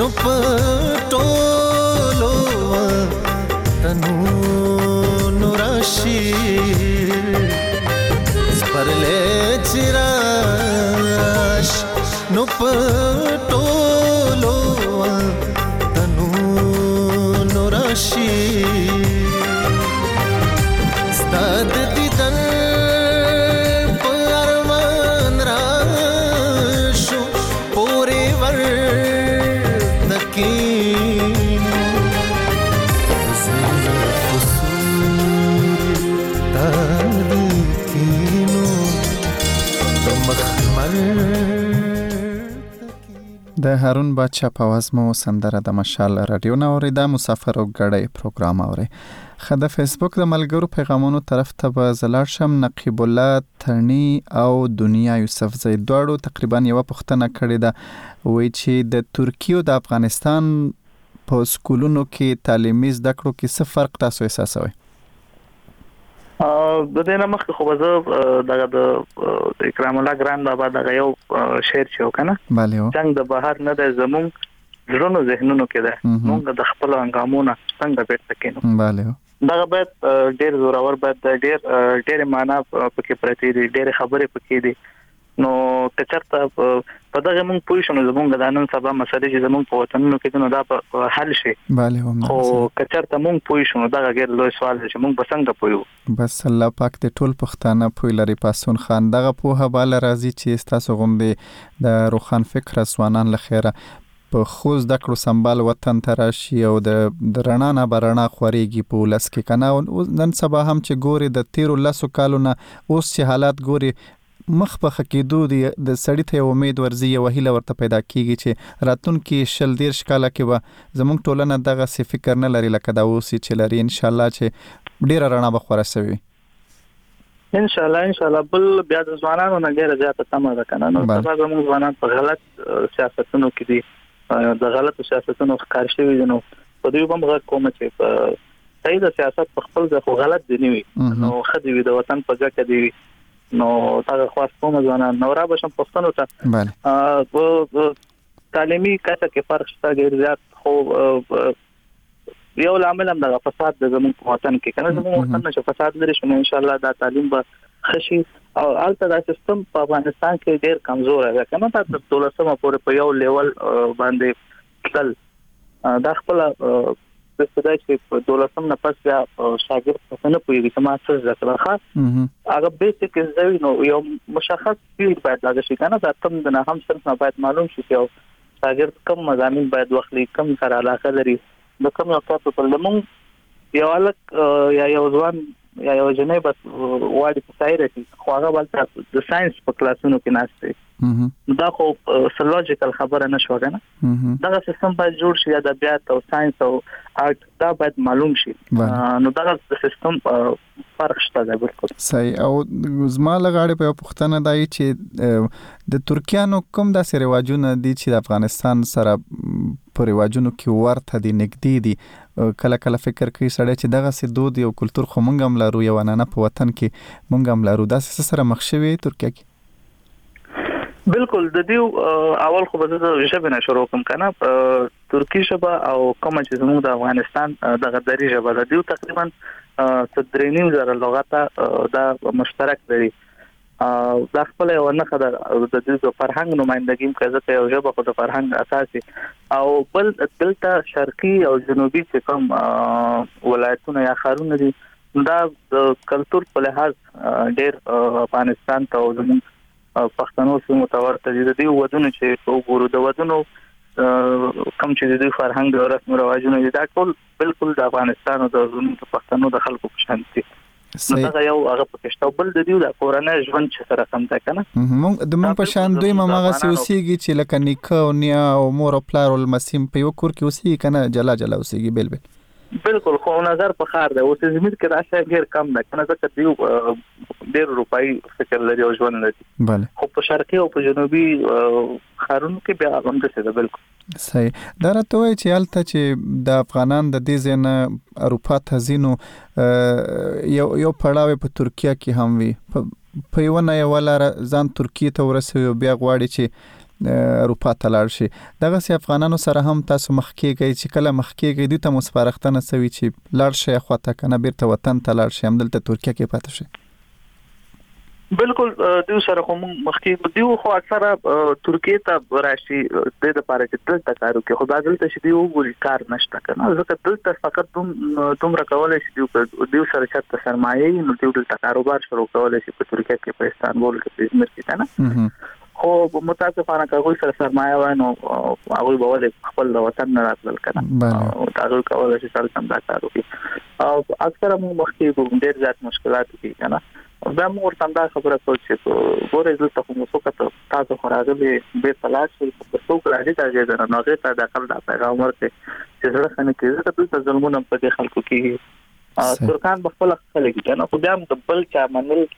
K: पटोलो तनु नुराशी परले चिराश नु पटोलो तनु नुराशी स्ताद दिदन
A: د هارون بادشاه په आवाज مو سندره د مشال رادیو نه اوریدا مسافر او غړی پروګرام اوري خد فیسبوک د ملګرو پیغامونو طرف ته به زلار شم نقیب الله ترنی او دنیا یوسف زید دوړو تقریبا یو پښتنه کړی دا وای چې د ترکیه او د افغانستان په سکولونو کې تعلیمي زده کړو کې څه فرق تاسو احساسوئ؟
G: ا د دې نه مخکې خو زه دغه د اکرام الله ګران بابا دغه یو شعر چې وکنه
A: bale
G: څنګه د بهر نه د زمون زړونو ذهنونو کې ده موږ د خپل انګامونه څنګه بیرته کینو
A: bale
G: دغه باید ډېر زورور باید ډېر ډېر معنا پکې پرتی دي ډېر خبرې پکې دي نو کچرته په دغه موږ پوه شو نو زمونږ د نن سبا مسلې چې زمونږ په وطنونو کې نو دا په حل شي
A: bale هم
G: او کچرته موږ پوه شو نو دا غیر لوی سوال دی چې موږ بسنګ پویو
A: بس الله پاک دې ټول پښتانه پوی لري پاسون خان دغه په حواله راځي چې تاسو غوندې د روخان فکر ځوانان لخيره په خوز د کړو سنبال وطن تراشي او د رڼا نه برنا خوريږي په لس کې کنه نن سبا هم چې ګوري د تیر لسو کالونه اوس چې حالات ګوري مخ په خکېدو دی د سړی ته امید ورزي او هیله ورته پیدا کیږي چې راتلونکي شل دیر شکاله کې به زموږ ټولنه دغه څه فکر نه لري لکه دا اوس چې لري ان شاء الله چې ډیر رڼا به خورا شوي
G: ان شاء الله ان شاء الله بل بیا د ځوانانو نه ډیر زیاته تمه ده کنه نو سبا زموږ ځوانان په غلط سیاستونو کې دي د غلط سیاستونو ښکار شوي دي نو په دوی باندې غږ کوم چې صحیح د سیاست په خپل ځای خو غلط دی نه وي نو خدي وي د وطن په ځای کې دی نو تاسو خاص کوم ځوانان نو را بشم پښتنو ته
A: bale
G: ا تعلیمي کچه کې فرق شته ډیر زیات خو یو عامل هم د فساد د زموږ وطن کې کنه زموږ وطن نشه فساد لري شنو ان شاء الله دا تعلیم به خشي او البته دا سیستم په افغانستان کې ډیر کمزور دی کنه دا د دولسمه پورې په یو لیول باندې تل دا خپل د ستای چې په دولسم نه پس بیا شاګرد څنګه پوهیږي چې ما څه ځکه خاص هغه بیسیک زوی نو یو مشخص فیلډ باید لاګ شي کنه دا تم د نه هم څنګه باید معلوم شي چې شاګرد کوم مضامین باید وخلي کوم سره علاقه لري د کوم یو تاسو په لمون یو الک یا یو ځوان یا یو جنې بس واړي په سایر کې خو هغه بل د ساينس په کلاسونو کې ناشته دا خو سلوجیکل خبره نشو کنه دا سیستم باید جوړ شي د ادبیات او ساينس او آرټ دا باید معلوم شي نو دا د سیستم فرق شته دا بالکل
A: صحیح او زما لغاړي په پښتنه دای چې د ترکیانو کوم داسې رواجونه دي چې د افغانستان سره په رواجونو کې ورته دي نګدي دي کله کله فکر کوي سړی چې دغه سي دود او کلچر خو مونږ هم لرو یو نه په وطن کې مونږ هم لرو داسې سره مخ شوي ترکیه کې
G: بالکل د دې اول خو به د ژبه نه شروع کوم کنه ترکی ژبه او کوم چې زموږ د افغانستان د غدری ژبه د دې تقریبا تدرینیم زره لغته دا مشترک دی دا خپل یو نه خدای د دې فرهنګ نمائندګي کوي چې یو ژبه خو د فرهنګ اساسي او بل دلته شرقي او جنوبي چې کوم ولایتونه یا ښارونه دي دا د کلچر په لحاظ ډېر افغانستان ته زموږ پښتنو سیمو ته ورته دي. د دې ودونو چې وګورو د ودونو کوم چې د فرهنګ او رسم رواجونه دي دا ټول بالکل د افغانستان او د پښتنو د خلکو په شان دي. دا یو هغه پکشته بل د دې د کورنۍ ژوند چې سره سم ده کنه
A: موږ د موږ په شان دوی ماغه سوسيږي چې لکه نیکه او نیا او مور او پلار او مسیم په یو کور کې اوسېږي کنه جلا جلا اوسېږي بل بل
G: بالکل خو نظر په خار ده او چې زمير کې راشه ډیر کم ده کنه ځکه دیو ډیر روپای فکر لري او ژوند لري
A: bale
G: خو په شرقي او په جنوبي خارونو کې بیا هم څه ده بالکل
A: صحیح دا راته وایي چې الته چې د افغانان د دې ځنه اروپا ته زینو یو یو پړاو په ترکیه کې هم وي په یو نه یو لار ځان ترکیه ته ورسوي بیا غواړي چې اروپا ته لاړ شي دغه سي افغانانو سره هم تاسو مخکېږي چې کله مخکېږي دوی ته مسپارښتنه سوي چې لاړ شي خواته کنه بیرته وطن ته لاړ شي هم دلته ترکیه کې پاتې شي
G: بالکل دوی سره کوم مخکې دوی خو اکثره ترکیه ته راشي د لپاره چې دلته کارو کې خو دا دلته شي دوی وګوري کار نشته کنه ځکه دلته فقط دوم دوم راکولای شي دوی سره چاته سرمایه نو دوی دلته کاروبار شروع کولای شي په ترکیه کې په استانبول کې په ازمیر کې کنه خو متاسفانه کوي سره سرمایه وای نو هغه به ول خپل وطن نه راتل کنه او تاسو کولای شئ سره سم دا کار وکړئ او اکثره مو مخکې کوم ډیر زیات مشکلات دي کنه دا مو ورته دا خبره کوي چې ګورې زه ته مو څه تاسو خو راغلي به تلاش په څو راځي چې دا نه غوښته د خپل د پیغام ورته چې زړه خنه کې زه ته ظلمونه په خلکو کې ترکان بخپل خلک کنه خو بیا د بل چا منل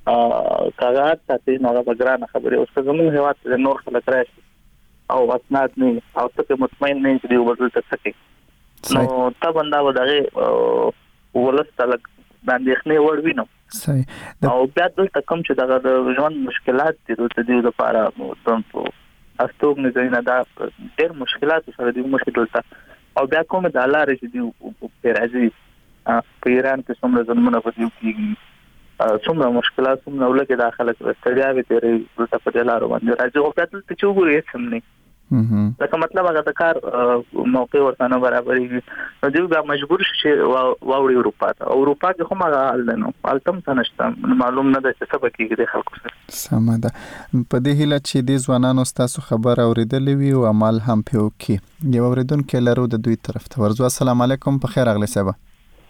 G: کاغذ ساتي نو هغه بګرانه خبره اوس زموږ هیواد ته نور خلک راشي او اسناد نه او ته مطمئن نه چې یو بدل تکي نو تا بندا ودغه ولست لک باندې خنه ور وینم صحیح او بیا دلته کوم چې دغه د ژوند مشکلات دي د دې لپاره تم په استوګ نه ځای نه دا ډېر مشکلات سره دي مشکل ته او بیا کوم د الله رضی دی په راځي په ایران کې څومره ظلمونه پدې کېږي څومره مشکلات څومره ولګي داخله استړیاوي تیرې ورته په دلارو باندې راځي او تاسو ته چوغوري هیڅ نه دا مطلب هغه د کار موقع ورته نه برابرېږي نو دوی به مجبور شي واوړي اروپا ته اروپا کې هم هغه حل نه التم څنګه معلوم نه ده چې څه بکیږي د خلکو سره
A: سم ده په دې هیله چې د ځوانانو تاسو خبر اوریدلې وي او عمل هم پیو کې یو اوریدونکو لرو د دوی طرف ته ورځو السلام علیکم په خیر اغلی صاحب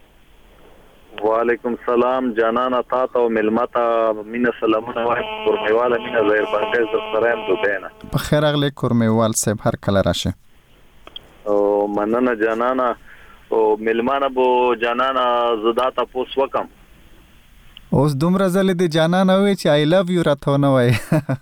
O: وعلیکم السلام جانانا تا ته ملمتا مینا سلامونه وای کورمیواله مینا زهر بانګز د سرایم دوبینا
A: په خیر اغلی کورمیوال صاحب هر کله راشه
O: او مننه جانانا او ملمانه بو جانانا زدا تا پوس وکم
A: اوس دومره زله دی جانانا وای چې آی لوف یو راته نه وای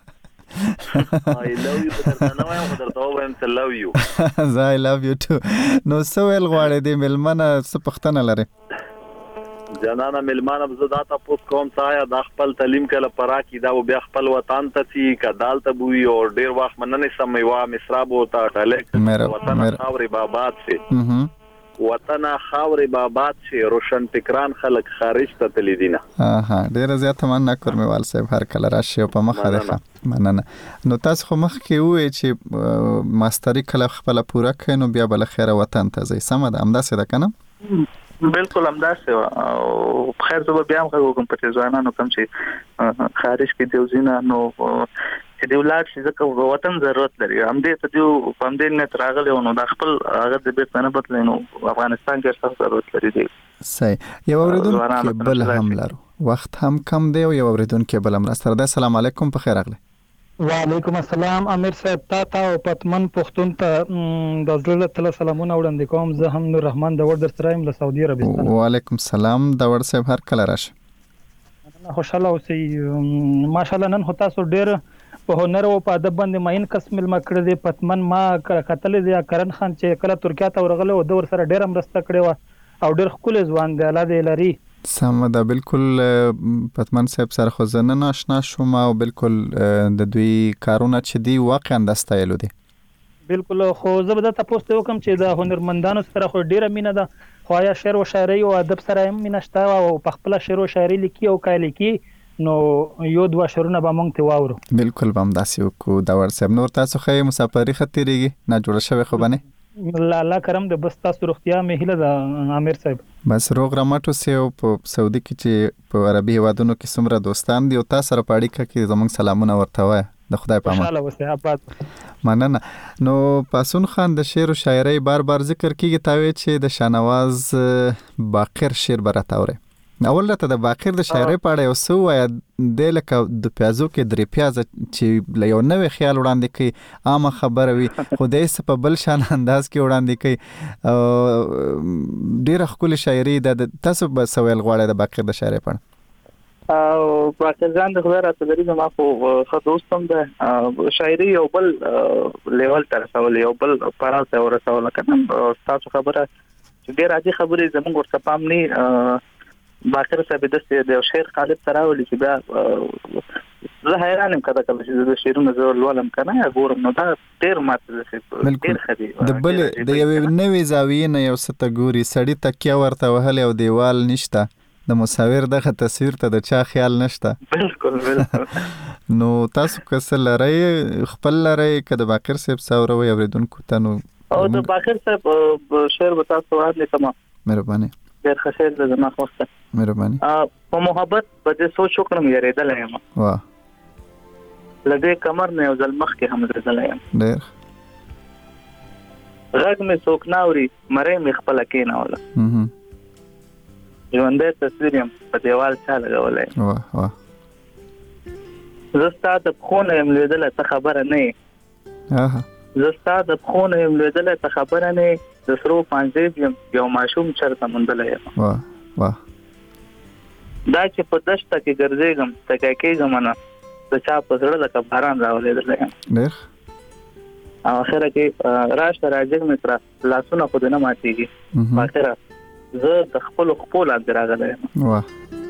O: I love you درته نه وایم خو درته وایم ته love you
A: زه I love you too نو سوال غواړې د ملمنه څه پښتنه لري
O: جنانا ملمانه زدا ته پوس کوم ځای د خپل تعلیم کله پرا کی دا بیا خپل وطن ته سی کدال ته بوي او ډیر وخت مننه سمېوا مصراب وتا ټلک وطن خاوري بابات سي وطن خاوري بابات سي روشن فکران خلک خارج ته تلیدینه
A: ها ډیر زیات مننه کورمیوال صاحب هر کله راشي په مخه ده مننه نو تاسو خو مخ کې وې چې ماستری کله خپل پوره کینو بیا بل خیره وطن ته ځي سم ده امداسه ده کنه
G: بالکل همداسه او خیر زه بیا هم کوم په ځوانانو کوم چې خارج کې دیوزینه نو چې دی ولادت چې ځکه وطن ضرورت لري هم دې ته دیو هم دې نه تراغله نو د خپل هغه د بیت نه بدلنو افغانستان کې څه ضرورت لري دی
A: صحیح یو اوریدونکو بل هم لرو وخت هم کم دی یو اوریدونکو بل هم راستره ده السلام علیکم په خیر اغلی
P: وعلیکم السلام امیر صاحب تا تا او پتمن پښتون ته د زړه تل سلامونه وړاندې کوم زه هم نور رحمان د ورډر سرایم له سعودي عربستان
A: وعلیکم السلام د ور صاحب هر کله راشه
P: خوشاله اوسئ ماشاءالله نن هو تاسو ډیر په هنر او په ادب باندې ماین قسم المکړه دی پتمن ما کتل دی کرن خان چې کله ترکیه ته ورغله او د ور سره ډیر مرسته کړې و او ډیر خپل ځوان دی الله دې لري
A: سم ده بالکل پتمن صاحب سره خو زنه ناشنا شوم او بالکل د دوی کارونه چې دی واقعا د ستایلو دي
P: بالکل خو زه به تاسو ته وکم چې د هنرمندانو سره خو ډیره مینه ده خو یا شعر او شاعري او ادب سره هم مینه شته او په خپل شعر او شاعري لیکي او کای لیکي نو یو دوه شرونه به موږ ته واورو.
A: بالکل به همداسې وکړو. داور صاحب نور تاسو خو مسافري ښه تېرېږي نه جوړه شوې خو به نه؟
P: الله کرم د بس تاسو روغتیا مې هیله ده امیر صاحب.
A: بس روغ رمټ اوسئ او په سعودي کې چې په عربي هیوادونو کې څومره دوستان دي او تاسو سره په اړیکه کې زموږ سلامونه ورته وایه. د خدای په امان.
P: خوشاله اوسئ. آباد.
A: مننه. نو پاسون خان د شعر او شاعرۍ بار بار ذکر کیږي تاوی چې د شاهنواز باقر شعر برته اوري. اول راته د باقر د شاعرۍ په اړه یو څه ووایه. د لکه د پیازو کې درې پیازه چې له یو نوې خیال وړاندې کوي عامه خبره وي خو د یې په بل شان انداز کې وړاندې کوي. ډېره ښکلې شاعري ده. تاسو به څه ویل غواړئ د باقر د شاعرۍ په اړه؟
G: او باقر جان د خدای راته لري زما خو ښه دوست هم ده. شاعري یو بل لیول ته رسول یو بل پړاو ته ورسول کنه. تاسو خبره چې ډېر عادي خبرې زموږ ورته پام نه. باقر صاحب د یو شعر قالب تراولي چې بیا زه حیران یم کله کله چې د شعرونو زه لولم کنه یا ګورم نو دا ډېر ماته ډېر ښه دي.
A: د بل د یوې نوې زاویې نه یو څه ته ګوري سړي تکیه ورته وهلی او دیوال نشته د مصور دغه تصویر ته د چا خیال نشته.
G: بالکل بالکل.
A: نو تاسو که څه لرئ خپل لرئ که د باقر صاحب څه اورئ اورېدونکو ته نو
G: او د باقر صاحب شعر به تاسو وړاندې کړم.
A: مهرباني.
G: ډېر ښه شعر دی زما خوښ دی.
A: مهرباني.
G: په محبت به دې سوچ وکړم یارېدلی یم.
A: واه.
G: له دې کمر نه یو ځل مخکې هم درېدلی یم.
A: ډېر.
G: غږ مې څوک نه اوري مرۍ مې خپله کېنوله. ژوندی تصویر یم په دیوال چا لګولی.
A: واه واه.
G: زه ستا د پښو نه یم لوېدلی ته خبره نه یې. زه ستا د پښو نه یم لوېدلی ته خبره نه یې. د سرو پانځیب یم یو ماشوم چرته موندلی یم.
A: واه واه.
G: دا چې په دشته کې ګرځېږم تکی کېږم نه د چا په زړه لکه باران راولېدلی یم.
A: ډېر.
G: او اخره کې راشه راجګ مې کړه لاسونه خو دې نه ماتېږي. په اخره زه د خپلو خپو لاندې راغلی یم.
A: واه.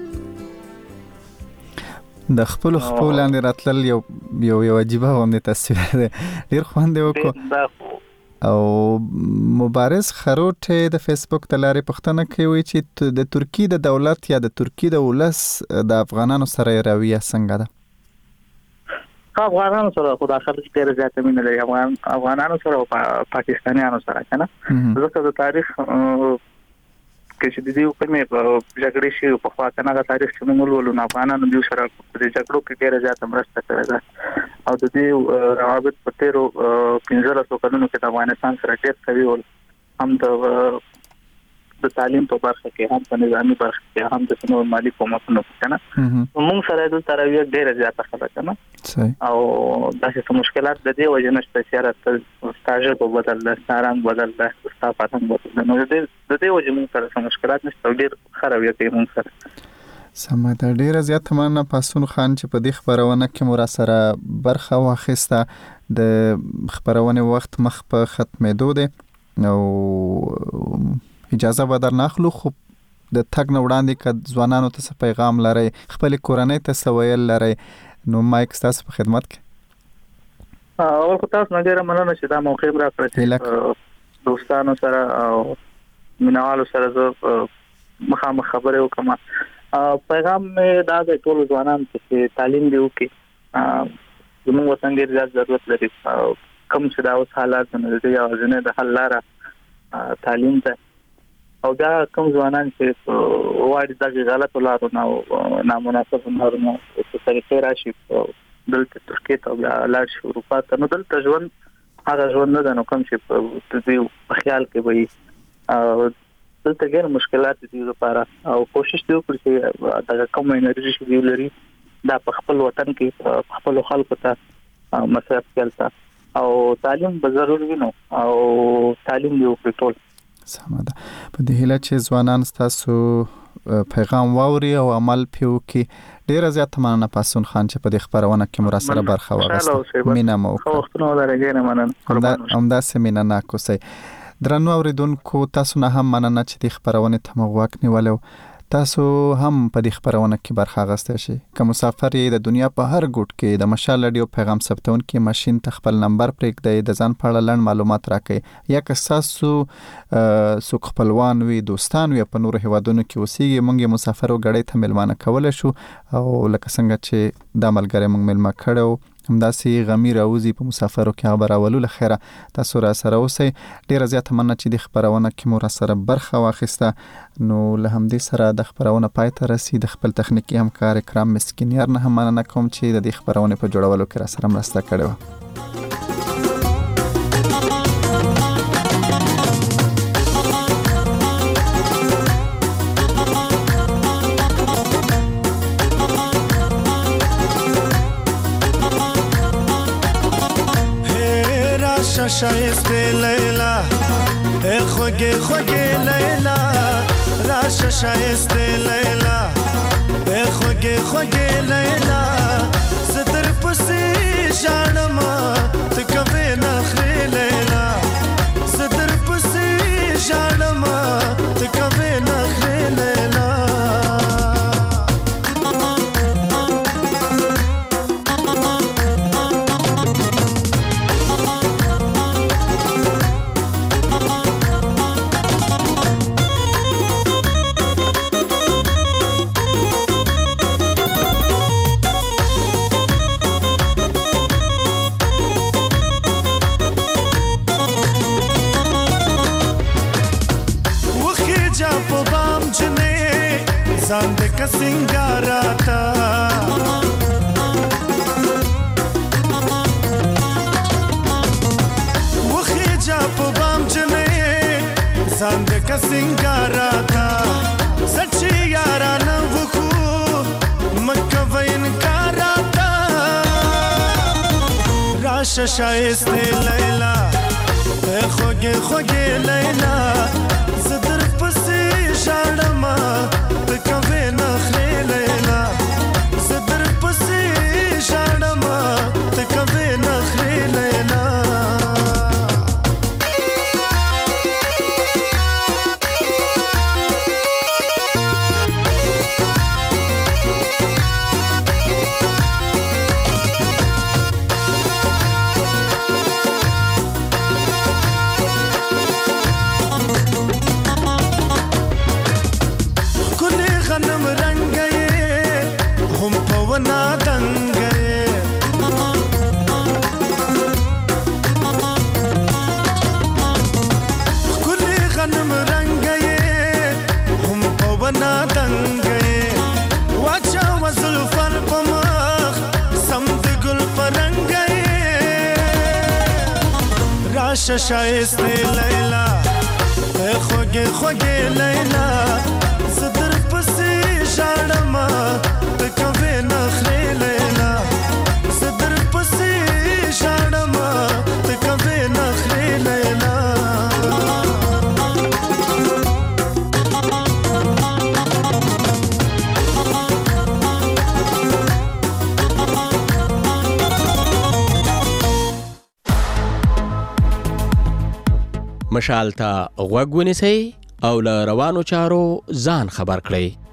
A: د خپلو خپو لاندې راتلل یو یو یو عجیبه غوندې تصویر دی. ډېر خوند یې وکړو. او مبارز خروټ د فیسبوک د لارې پوښتنه کوي چې د ترکی د دولت یا د ترکی د ولس د افغانانو سره رویه څنګه ده؟
G: افغانانو سره خو د اخر کې ډېره زیاته مینه لري. افغان افغانانو سره او پاکستانیانو سره کنه. ځکه د تاریخ کې چې د دې کومې جګړې شي په خوا کنه د تاریخ چې موږ ولولو نو افغانانو د سره د جګړو کې ډېره زیاته مرسته کړې ده. او د دې روابط په تیرو پنځلسو کلونو کې د افغانستان سره ډېر قوي ول. هم د د تعلیم په برخه کې هم په نظامی برخه کې هم د سنو مالی کومکونو کنه. موږ سره د ترویه ډېره زیاته خبره کنه. او داسې مشکلات د دې وجه نشته چې راته ستاژ په بدل ده ستارنګ بدل ده ستا پاتنګ بدل ده. نو د دې وجه موږ سره مشکلات نشته. ډېر خرابې کوي موږ سره.
A: سمه ده. ډېره زیاته مننه پاسون خان چې په دې خبرونه کې مو را سره برخه واخیسته. د خبرونې وخت مخ په ختمېدو دی او اجازه به در ناخلو خو د تګ نه وړاندې که ځوانانو ته څه پیغام لرئ خپلې کورنۍ ته څه ویل لرئ نو مایک ستاسو په خدمت کې.
G: اول خو تاسو نه ډېره مننه چې دا موقع مې راکړه چې دوستانو سره او مینوالو سره زه مخامخ خبرې وکړم. پیغام مې دا دی ټولو ځوانانو ته چې تعلیم دې وکړي. زموږ وطن ډېر زیات ضرورت لري. کوم چې دا اوس حالات نه د دې یوازینۍ د حل لاره تعلیم ده. او دا کوم ځوانان چې واړي دغه غلط لارو نه نامناسب لارو نه په طریقې راشي دلته ترکیه ته بیا لاړ شي اروپا ته نو دلته ژوند هغه ژوند نه ده نو کوم چې په دې خیال کې وي دلته ډېر مشکلات دي لپاره او کوشش دی وکړي چې دا کوم انرژي چې دی لري دا په خپل وطن کې په خپل خلکو ته مصرف کړي او تعلیم به ضروري وي نو او تعلیم دی وکړي ټول.
A: سمه ده. په دې هیله چې ځوانان ستاسو پیغام واوري او عمل پې وکړي. ډېره زیاته مننه پاسون خان چې په دې خپرونه کې مو را سره برخه واخیسته. مینه مو وکړه. همداسې مینه ناک اوسئ. درنو اورېدونکو تاسو نه هم مننه چې دې خپرونې ته مو غوږ نیولی. تاسو هم په دې خبرونه کې برخه اخیستی شئ. که مسافر یې د دنیا په هر ګوټ کې د مشال رادیو پیغام ثبتونکي ماشین ته خپل نمبر پرېږدئ، د ځان په اړه لنډ معلومات راکړئ، یا که ستاسو څوک خپلوان وي، دوستان وي په نورو هیوادونو کې اوسېږي، موږ یې مسافرو ګړۍ ته میلمانه کولی شو، او لکه څنګه چې دا ملګری موږ میلمه کړی و همداسې غمی راوځي په مسافرو کې هغه به راولو. له خیره تاسو را سره اوسئ. ډېره زیاته مننه چې د خپرونه کې مو را سره برخه واخیسته. نو له همدې سره د خپرونه پای ته رسي. د خپل تخنیکي همکار اکرام مسکینیار نه هم مننه کوم چې د دې خپرونې په جوړولو کې را سره مرسته کړې وه.
K: شایسته لیلا ای خوگه خوگه لیلا راش شایسته لیلا ای خوگه خوگه لیلا ستر پسی جانما تکوی نخری لیلا ستر پسی جانما تکوی نخری لیلا زاند کا سنگاراتا وخی جا په بام جنې زاند کا سنگاراتا سچي یارانه وکو مکه وین کاراتا راش شایسته لیلا خوږه خوږه لیلا زدر پسې شاړما تکوي نخري لیلا زدر پسې شاړما تکوي نخري لیلا شایسته لیلا خوږه خوږه لیلا زدر پسې شاړما تکوي نخري لیلا زدر پسې شاړما تکوي نخري لیلا
Q: مشال ته غوږ ونیسئ او له روانو چارو ځان خبر کړئ.